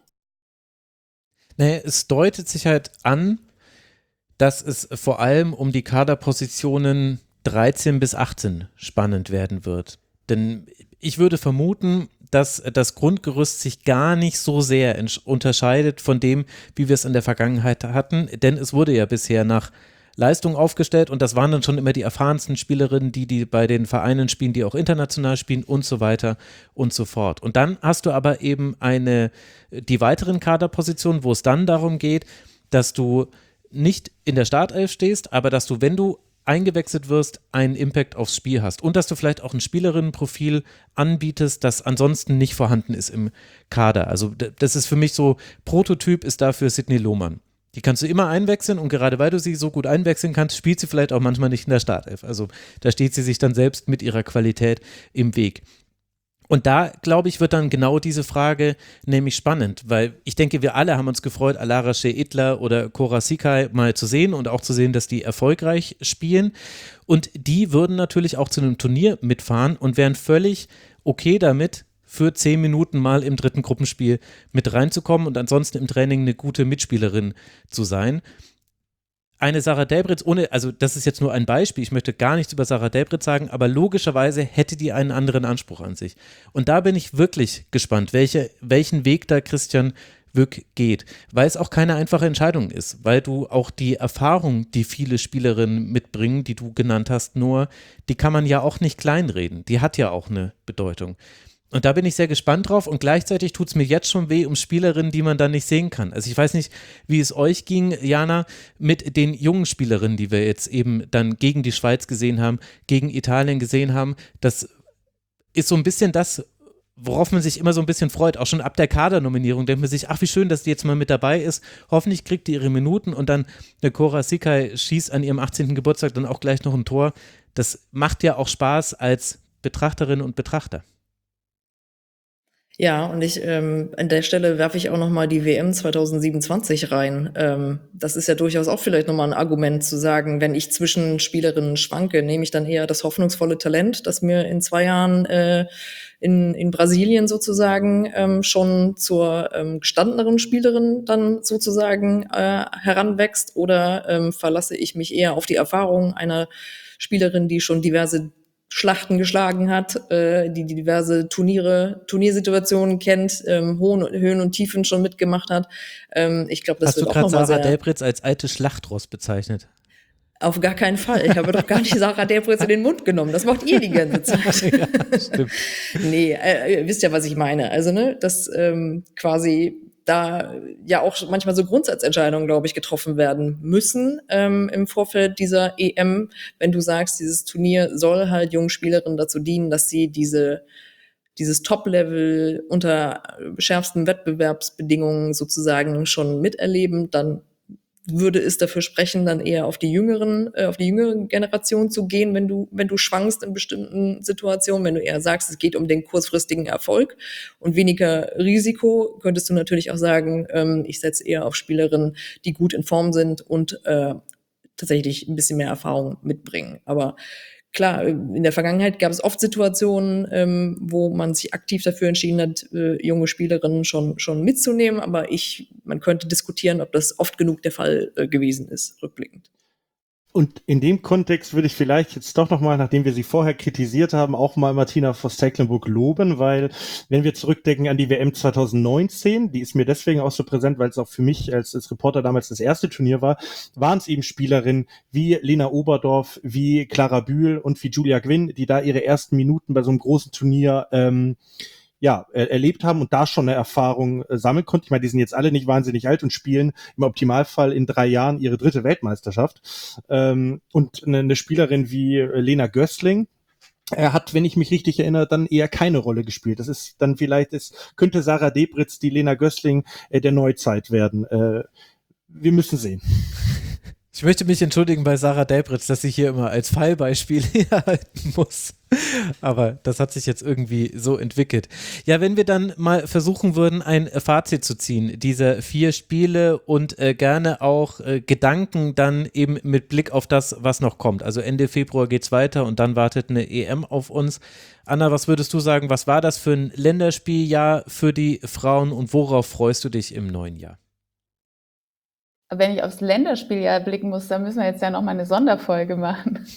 Naja, es deutet sich halt an, dass es vor allem um die Kaderpositionen 13 bis 18 spannend werden wird. Denn ich würde vermuten, dass das Grundgerüst sich gar nicht so sehr unterscheidet von dem, wie wir es in der Vergangenheit hatten. Denn es wurde ja bisher nach Leistung aufgestellt und das waren dann schon immer die erfahrensten Spielerinnen, die bei den Vereinen spielen, die auch international spielen und so weiter und so fort. Und dann hast du aber eben die weiteren Kaderpositionen, wo es dann darum geht, dass du nicht in der Startelf stehst, aber dass du, wenn du eingewechselt wirst, einen Impact aufs Spiel hast und dass du vielleicht auch ein Spielerinnenprofil anbietest, das ansonsten nicht vorhanden ist im Kader. Also das ist für mich so, Prototyp ist dafür Sydney Lohmann. Die kannst du immer einwechseln und gerade weil du sie so gut einwechseln kannst, spielt sie vielleicht auch manchmal nicht in der Startelf. Also da steht sie sich dann selbst mit ihrer Qualität im Weg. Und da, glaube ich, wird dann genau diese Frage nämlich spannend, weil ich denke, wir alle haben uns gefreut, Alara Shea-Idler oder Cora Sikai mal zu sehen und auch zu sehen, dass die erfolgreich spielen. Und die würden natürlich auch zu einem Turnier mitfahren und wären völlig okay damit, für 10 Minuten mal im dritten Gruppenspiel mit reinzukommen und ansonsten im Training eine gute Mitspielerin zu sein. Eine Sarah Delbritz also das ist jetzt nur ein Beispiel, ich möchte gar nichts über Sarah Delbritz sagen, aber logischerweise hätte die einen anderen Anspruch an sich. Und da bin ich wirklich gespannt, welchen Weg da Christian Wück geht, weil es auch keine einfache Entscheidung ist, weil du auch die Erfahrung, die viele Spielerinnen mitbringen, die du genannt hast, die kann man ja auch nicht kleinreden, die hat ja auch eine Bedeutung. Und da bin ich sehr gespannt drauf und gleichzeitig tut es mir jetzt schon weh um Spielerinnen, die man dann nicht sehen kann. Also ich weiß nicht, wie es euch ging, Jana, mit den jungen Spielerinnen, die wir jetzt eben dann gegen die Schweiz gesehen haben, gegen Italien gesehen haben. Das ist so ein bisschen das, worauf man sich immer so ein bisschen freut, auch schon ab der Kadernominierung, denkt man sich, ach wie schön, dass die jetzt mal mit dabei ist, hoffentlich kriegt die ihre Minuten und dann eine Cora Sikai schießt an ihrem 18. Geburtstag dann auch gleich noch ein Tor. Das macht ja auch Spaß als Betrachterinnen und Betrachter. Ja, und an der Stelle werfe ich auch noch mal die WM 2027 rein. Das ist ja durchaus auch vielleicht noch mal ein Argument zu sagen, wenn ich zwischen Spielerinnen schwanke, nehme ich dann eher das hoffnungsvolle Talent, das mir in 2 Jahren in Brasilien sozusagen schon zur gestandeneren Spielerin dann sozusagen heranwächst, oder verlasse ich mich eher auf die Erfahrung einer Spielerin, die schon diverse Schlachten geschlagen hat, die diverse Turniersituationen kennt, Höhen und Tiefen schon mitgemacht hat. Ich glaube, das Hast du wird auch gerade nochmal Sarah sehr. Delbritz als alte Schlachtross bezeichnet? Auf gar keinen Fall. Ich habe doch gar nicht Sarah Delbritz in den Mund genommen. Das macht ihr die ganze Zeit. Ja, stimmt. Nee, ihr wisst ja, was ich meine. Also, ne, dass quasi da ja auch manchmal so Grundsatzentscheidungen, glaube ich, getroffen werden müssen im Vorfeld dieser EM, wenn du sagst, dieses Turnier soll halt jungen Spielerinnen dazu dienen, dass sie dieses Top-Level unter schärfsten Wettbewerbsbedingungen sozusagen schon miterleben, dann würde es dafür sprechen, dann eher auf die jüngere Generation zu gehen, wenn du schwankst in bestimmten Situationen, wenn du eher sagst, es geht um den kurzfristigen Erfolg und weniger Risiko, könntest du natürlich auch sagen, ich setze eher auf Spielerinnen, die gut in Form sind und tatsächlich ein bisschen mehr Erfahrung mitbringen. Aber klar, in der Vergangenheit gab es oft Situationen, wo man sich aktiv dafür entschieden hat, junge Spielerinnen schon mitzunehmen, aber man könnte diskutieren, ob das oft genug der Fall gewesen ist, rückblickend. Und in dem Kontext würde ich vielleicht jetzt doch nochmal, nachdem wir sie vorher kritisiert haben, auch mal Martina Voss-Tecklenburg loben, weil wenn wir zurückdenken an die WM 2019, die ist mir deswegen auch so präsent, weil es auch für mich als Reporter damals das erste Turnier war, waren es eben Spielerinnen wie Lena Oberdorf, wie Clara Bühl und wie Julia Gwynn, die da ihre ersten Minuten bei so einem großen Turnier erlebt haben und da schon eine Erfahrung sammeln konnten. Ich meine, die sind jetzt alle nicht wahnsinnig alt und spielen im Optimalfall in 3 Jahren ihre 3. Weltmeisterschaft. Und eine Spielerin wie Lena Gößling, er hat, wenn ich mich richtig erinnere, dann eher keine Rolle gespielt. Das ist dann vielleicht, könnte Sarah Delbritz die Lena Gößling der Neuzeit werden. Wir müssen sehen. Ich möchte mich entschuldigen bei Sarah Delbritz, dass ich hier immer als Fallbeispiel herhalten muss. Aber das hat sich jetzt irgendwie so entwickelt. Ja, wenn wir dann mal versuchen würden, ein Fazit zu ziehen, dieser 4 Spiele und gerne auch Gedanken dann eben mit Blick auf das, was noch kommt. Also Ende Februar geht's weiter und dann wartet eine EM auf uns. Anna, was würdest du sagen, was war das für ein Länderspieljahr für die Frauen und worauf freust du dich im neuen Jahr? Wenn ich aufs Länderspieljahr blicken muss, dann müssen wir jetzt ja noch mal eine Sonderfolge machen.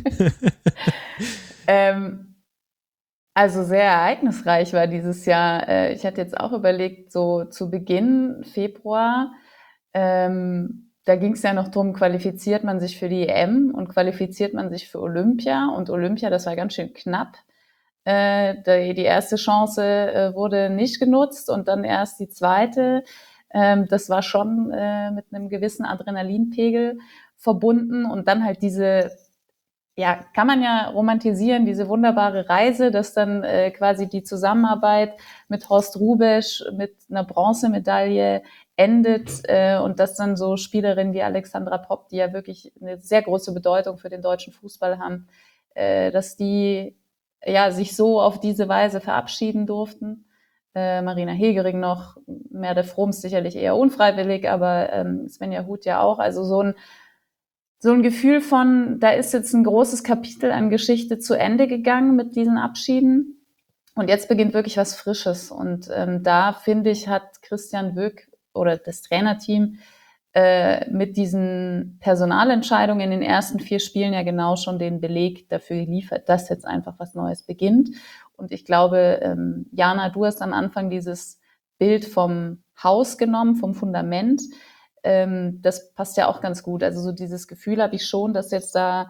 Also sehr ereignisreich war dieses Jahr. Ich hatte jetzt auch überlegt, so zu Beginn Februar, da ging es ja noch drum, qualifiziert man sich für die EM und qualifiziert man sich für Olympia. Und Olympia, das war ganz schön knapp. Die erste Chance wurde nicht genutzt und dann erst die zweite. Das war schon mit einem gewissen Adrenalinpegel verbunden und dann halt kann man ja romantisieren, diese wunderbare Reise, dass dann quasi die Zusammenarbeit mit Horst Hrubesch mit einer Bronzemedaille endet und dass dann so Spielerinnen wie Alexandra Popp, die ja wirklich eine sehr große Bedeutung für den deutschen Fußball haben, dass die sich so auf diese Weise verabschieden durften. Marina Hegering noch, Merle Froms sicherlich eher unfreiwillig, aber Svenja Huth ja auch. Also so ein Gefühl von, da ist jetzt ein großes Kapitel an Geschichte zu Ende gegangen mit diesen Abschieden und jetzt beginnt wirklich was Frisches. Und da, finde ich, hat Christian Wöck oder das Trainerteam mit diesen Personalentscheidungen in den ersten 4 Spielen ja genau schon den Beleg dafür geliefert, dass jetzt einfach was Neues beginnt. Und ich glaube, Jana, du hast am Anfang dieses Bild vom Haus genommen, vom Fundament. Das passt ja auch ganz gut. Also so dieses Gefühl habe ich schon, dass jetzt einfach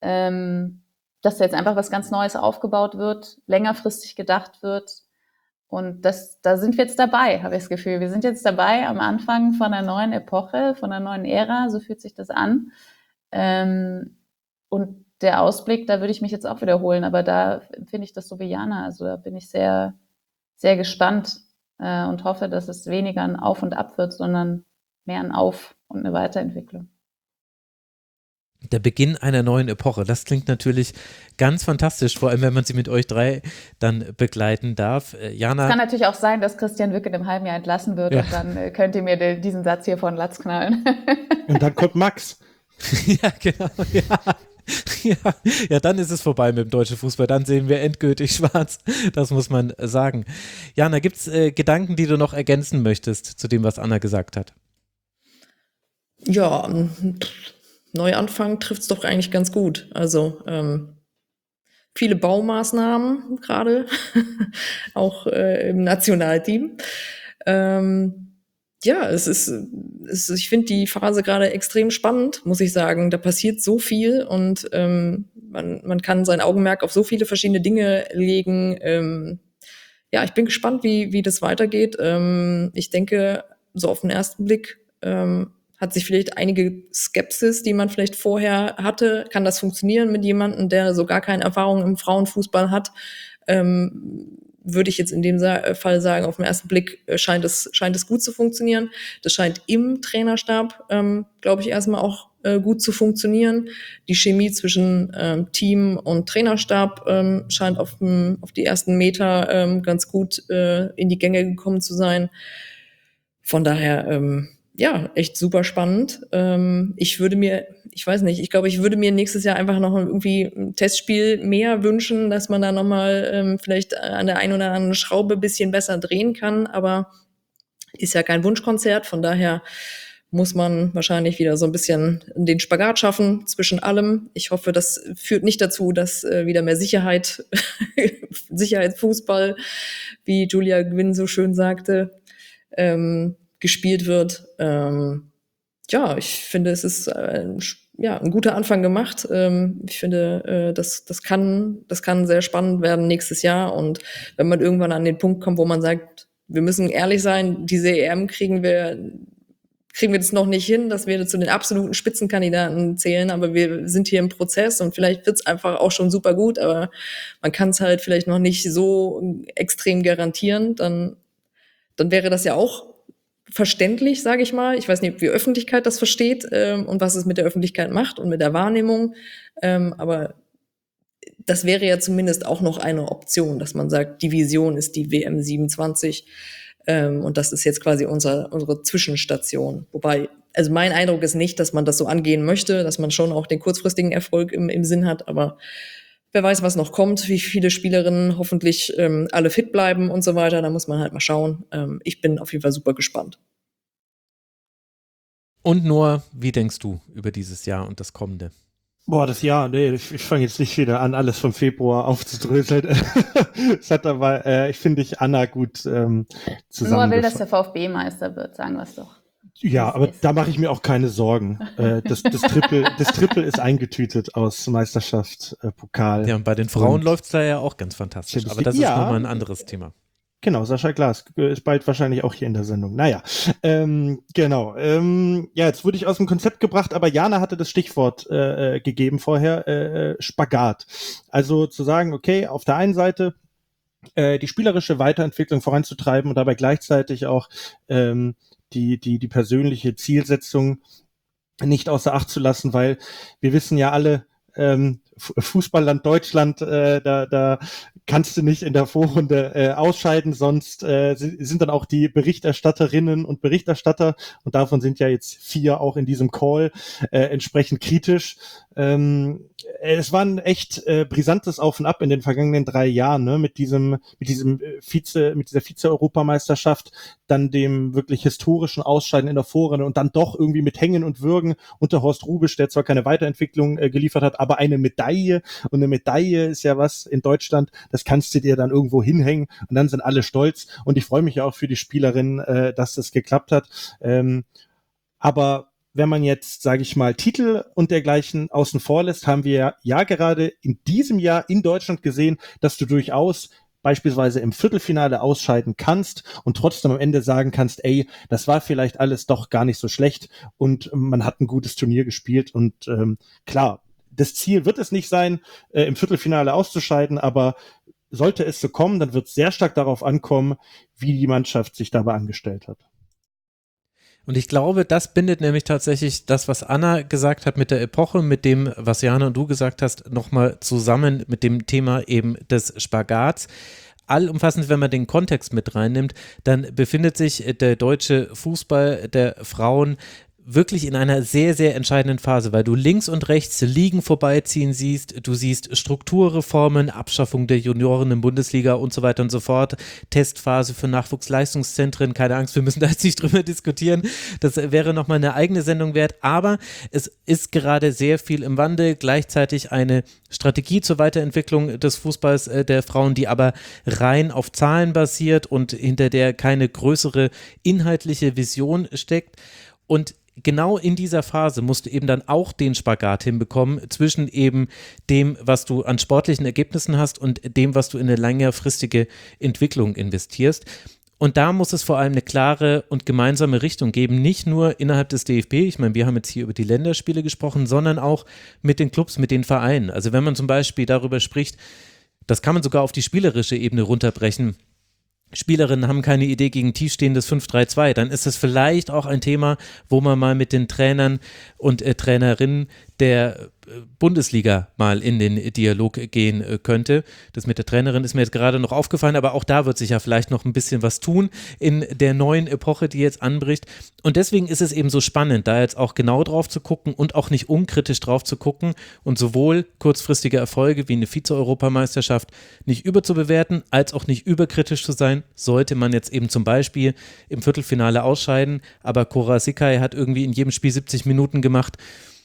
was ganz Neues aufgebaut wird, längerfristig gedacht wird. Und da sind wir jetzt dabei, habe ich das Gefühl. Wir sind jetzt dabei am Anfang von einer neuen Epoche, von einer neuen Ära, so fühlt sich das an. Und der Ausblick, da würde ich mich jetzt auch wiederholen, aber da finde ich das so wie Jana. Also da bin ich sehr, sehr gespannt und hoffe, dass es weniger ein Auf und Ab wird, sondern mehr ein Auf und eine Weiterentwicklung. Der Beginn einer neuen Epoche. Das klingt natürlich ganz fantastisch, vor allem wenn man sie mit euch drei dann begleiten darf. Jana. Es kann natürlich auch sein, dass Christian Wick in einem halben Jahr entlassen wird und dann könnt ihr mir diesen Satz hier von Latz knallen. Und dann kommt Max. Ja, genau. Ja, dann ist es vorbei mit dem deutschen Fußball. Dann sehen wir endgültig schwarz. Das muss man sagen. Jana, gibt es Gedanken, die du noch ergänzen möchtest zu dem, was Anna gesagt hat? Ja, Neuanfang trifft es doch eigentlich ganz gut. Also viele Baumaßnahmen gerade, auch im Nationalteam. Ja, ich finde die Phase gerade extrem spannend, muss ich sagen. Da passiert so viel und man kann sein Augenmerk auf so viele verschiedene Dinge legen. Ja, ich bin gespannt, wie das weitergeht. Ich denke, so auf den ersten Blick hat sich vielleicht einige Skepsis, die man vielleicht vorher hatte. Kann das funktionieren mit jemandem, der so gar keine Erfahrung im Frauenfußball hat? Würde ich jetzt in dem Fall sagen, auf den ersten Blick scheint es gut zu funktionieren. Das scheint im Trainerstab, glaube ich, erstmal auch gut zu funktionieren. Die Chemie zwischen Team und Trainerstab scheint auf die ersten Meter ganz gut in die Gänge gekommen zu sein. Von daher, ja, echt super spannend. Ich glaube, ich würde mir nächstes Jahr einfach noch irgendwie ein Testspiel mehr wünschen, dass man da nochmal vielleicht an der einen oder anderen Schraube ein bisschen besser drehen kann, aber ist ja kein Wunschkonzert, von daher muss man wahrscheinlich wieder so ein bisschen den Spagat schaffen zwischen allem. Ich hoffe, das führt nicht dazu, dass wieder mehr Sicherheitsfußball, wie Julia Gwynn so schön sagte, gespielt wird. Ja, ich finde, es ist ein guter Anfang gemacht. Ich finde, das kann sehr spannend werden nächstes Jahr. Und wenn man irgendwann an den Punkt kommt, wo man sagt, wir müssen ehrlich sein, diese EM kriegen wir das noch nicht hin, dass wir zu den absoluten Spitzenkandidaten zählen, aber wir sind hier im Prozess und vielleicht wird's einfach auch schon super gut, aber man kann es halt vielleicht noch nicht so extrem garantieren, dann wäre das ja auch verständlich, sage ich mal. Ich weiß nicht, ob die Öffentlichkeit das versteht und was es mit der Öffentlichkeit macht und mit der Wahrnehmung. Aber das wäre ja zumindest auch noch eine Option, dass man sagt, die Vision ist die WM 27 und das ist jetzt quasi unsere Zwischenstation. Wobei, also mein Eindruck ist nicht, dass man das so angehen möchte, dass man schon auch den kurzfristigen Erfolg im Sinn hat, aber wer weiß, was noch kommt, wie viele Spielerinnen hoffentlich alle fit bleiben und so weiter. Da muss man halt mal schauen. Ich bin auf jeden Fall super gespannt. Und Noah, wie denkst du über dieses Jahr und das kommende? Boah, das Jahr, nee, ich fange jetzt nicht wieder an, alles vom Februar aufzudröseln. Es hat aber, ich finde, Anna gut zusammengefasst. Noah will, dass der VfB Meister wird, sagen wir es doch. Ja, aber da mache ich mir auch keine Sorgen. Das Triple ist eingetütet aus Meisterschaft, Pokal. Ja, und bei den Frauen läuft's da ja auch ganz fantastisch. Aber das ist nochmal ein anderes Thema. Genau, Sascha Glas ist bald wahrscheinlich auch hier in der Sendung. Naja, genau. Ja, jetzt wurde ich aus dem Konzept gebracht, aber Jana hatte das Stichwort gegeben vorher, Spagat. Also zu sagen, okay, auf der einen Seite die spielerische Weiterentwicklung voranzutreiben und dabei gleichzeitig auch die persönliche Zielsetzung nicht außer Acht zu lassen, weil wir wissen ja alle, Fußballland Deutschland, da kannst du nicht in der Vorrunde ausscheiden, sonst sind dann auch die Berichterstatterinnen und Berichterstatter, und davon sind ja jetzt 4 auch in diesem Call, entsprechend kritisch. Es war ein echt brisantes Auf und Ab in den vergangenen 3 Jahren, ne, mit dieser Vize-Europameisterschaft, dann dem wirklich historischen Ausscheiden in der Vorrunde und dann doch irgendwie mit Hängen und Würgen unter Horst Hrubesch, der zwar keine Weiterentwicklung geliefert hat, aber eine Medaille, und eine Medaille ist ja was in Deutschland, das kannst du dir dann irgendwo hinhängen und dann sind alle stolz, und ich freue mich ja auch für die Spielerin, dass das geklappt hat. Aber wenn man jetzt, sage ich mal, Titel und dergleichen außen vor lässt, haben wir ja gerade in diesem Jahr in Deutschland gesehen, dass du durchaus beispielsweise im Viertelfinale ausscheiden kannst und trotzdem am Ende sagen kannst, ey, das war vielleicht alles doch gar nicht so schlecht und man hat ein gutes Turnier gespielt, und klar, das Ziel wird es nicht sein, im Viertelfinale auszuscheiden, aber sollte es so kommen, dann wird es sehr stark darauf ankommen, wie die Mannschaft sich dabei angestellt hat. Und ich glaube, das bindet nämlich tatsächlich das, was Anna gesagt hat mit der Epoche, mit dem, was Jana und du gesagt hast, nochmal zusammen mit dem Thema eben des Spagats. Allumfassend, wenn man den Kontext mit reinnimmt, dann befindet sich der deutsche Fußball der Frauen wirklich in einer sehr, sehr entscheidenden Phase, weil du links und rechts Ligen vorbeiziehen siehst, du siehst Strukturreformen, Abschaffung der Junioren in Bundesliga und so weiter und so fort, Testphase für Nachwuchsleistungszentren, keine Angst, wir müssen da jetzt nicht drüber diskutieren, das wäre nochmal eine eigene Sendung wert, aber es ist gerade sehr viel im Wandel, gleichzeitig eine Strategie zur Weiterentwicklung des Fußballs der Frauen, die aber rein auf Zahlen basiert und hinter der keine größere inhaltliche Vision steckt. Und genau in dieser Phase musst du eben dann auch den Spagat hinbekommen zwischen eben dem, was du an sportlichen Ergebnissen hast und dem, was du in eine längerfristige Entwicklung investierst. Und da muss es vor allem eine klare und gemeinsame Richtung geben, nicht nur innerhalb des DFB, ich meine, wir haben jetzt hier über die Länderspiele gesprochen, sondern auch mit den Clubs, mit den Vereinen. Also wenn man zum Beispiel darüber spricht, das kann man sogar auf die spielerische Ebene runterbrechen, Spielerinnen haben keine Idee gegen tiefstehendes 5-3-2, dann ist es vielleicht auch ein Thema, wo man mal mit den Trainern und Trainerinnen der Bundesliga mal in den Dialog gehen könnte. Das mit der Trainerin ist mir jetzt gerade noch aufgefallen, aber auch da wird sich ja vielleicht noch ein bisschen was tun in der neuen Epoche, die jetzt anbricht. Und deswegen ist es eben so spannend, da jetzt auch genau drauf zu gucken und auch nicht unkritisch drauf zu gucken und sowohl kurzfristige Erfolge wie eine Vize-Europameisterschaft nicht überzubewerten, als auch nicht überkritisch zu sein, sollte man jetzt eben zum Beispiel im Viertelfinale ausscheiden, aber Cora Sikai hat irgendwie in jedem Spiel 70 Minuten gemacht.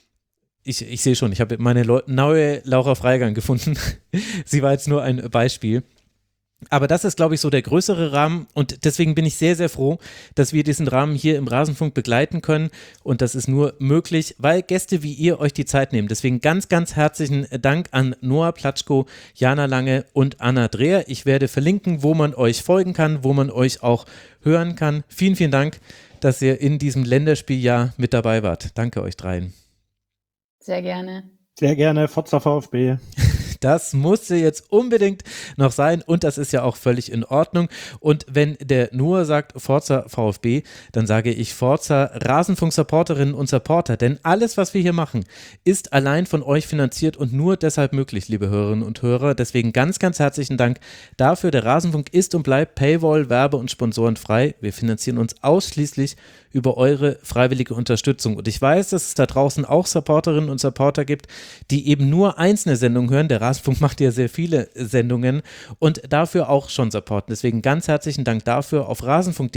Ich sehe schon, ich habe meine neue Laura Freigang gefunden. Sie war jetzt nur ein Beispiel. Aber das ist, glaube ich, so der größere Rahmen und deswegen bin ich sehr, sehr froh, dass wir diesen Rahmen hier im Rasenfunk begleiten können und das ist nur möglich, weil Gäste wie ihr euch die Zeit nehmen. Deswegen ganz, ganz herzlichen Dank an Noah Platschko, Jana Lange und Anna Dreher. Ich werde verlinken, wo man euch folgen kann, wo man euch auch hören kann. Vielen, vielen Dank, dass ihr in diesem Länderspieljahr mit dabei wart. Danke euch dreien. Sehr gerne. Sehr gerne, Forza VfB. Das musste jetzt unbedingt noch sein und das ist ja auch völlig in Ordnung. Und wenn der Noah sagt Forza VfB, dann sage ich Forza Rasenfunk-Supporterinnen und Supporter, denn alles, was wir hier machen, ist allein von euch finanziert und nur deshalb möglich, liebe Hörerinnen und Hörer. Deswegen ganz, ganz herzlichen Dank dafür. Der Rasenfunk ist und bleibt Paywall, Werbe- und Sponsorenfrei. Wir finanzieren uns ausschließlich über eure freiwillige Unterstützung. Und ich weiß, dass es da draußen auch Supporterinnen und Supporter gibt, die eben nur einzelne Sendungen hören. Der Rasenfunk macht ja sehr viele Sendungen und dafür auch schon supporten. Deswegen ganz herzlichen Dank dafür auf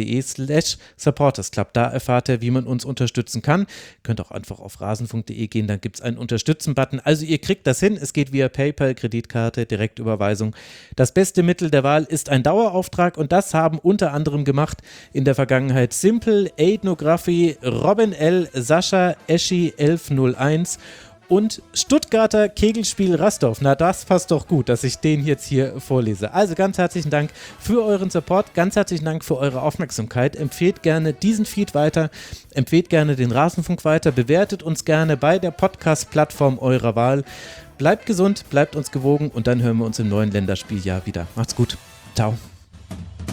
rasenfunk.de/supportersclub. Da erfahrt ihr, wie man uns unterstützen kann. Ihr könnt auch einfach auf rasenfunk.de gehen, dann gibt es einen Unterstützen-Button. Also ihr kriegt das hin. Es geht via PayPal, Kreditkarte, Direktüberweisung. Das beste Mittel der Wahl ist ein Dauerauftrag und das haben unter anderem gemacht in der Vergangenheit Simple, Ethnography, Robin L., Sascha, Eschi 1101 und Stuttgarter Kegelspiel Rastorf. Na, das passt doch gut, dass ich den jetzt hier vorlese. Also ganz herzlichen Dank für euren Support, ganz herzlichen Dank für eure Aufmerksamkeit. Empfehlt gerne diesen Feed weiter, empfehlt gerne den Rasenfunk weiter, bewertet uns gerne bei der Podcast-Plattform eurer Wahl. Bleibt gesund, bleibt uns gewogen und dann hören wir uns im neuen Länderspieljahr wieder. Macht's gut. Ciao.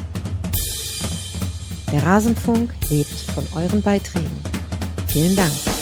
Der Rasenfunk lebt von euren Beiträgen. Vielen Dank.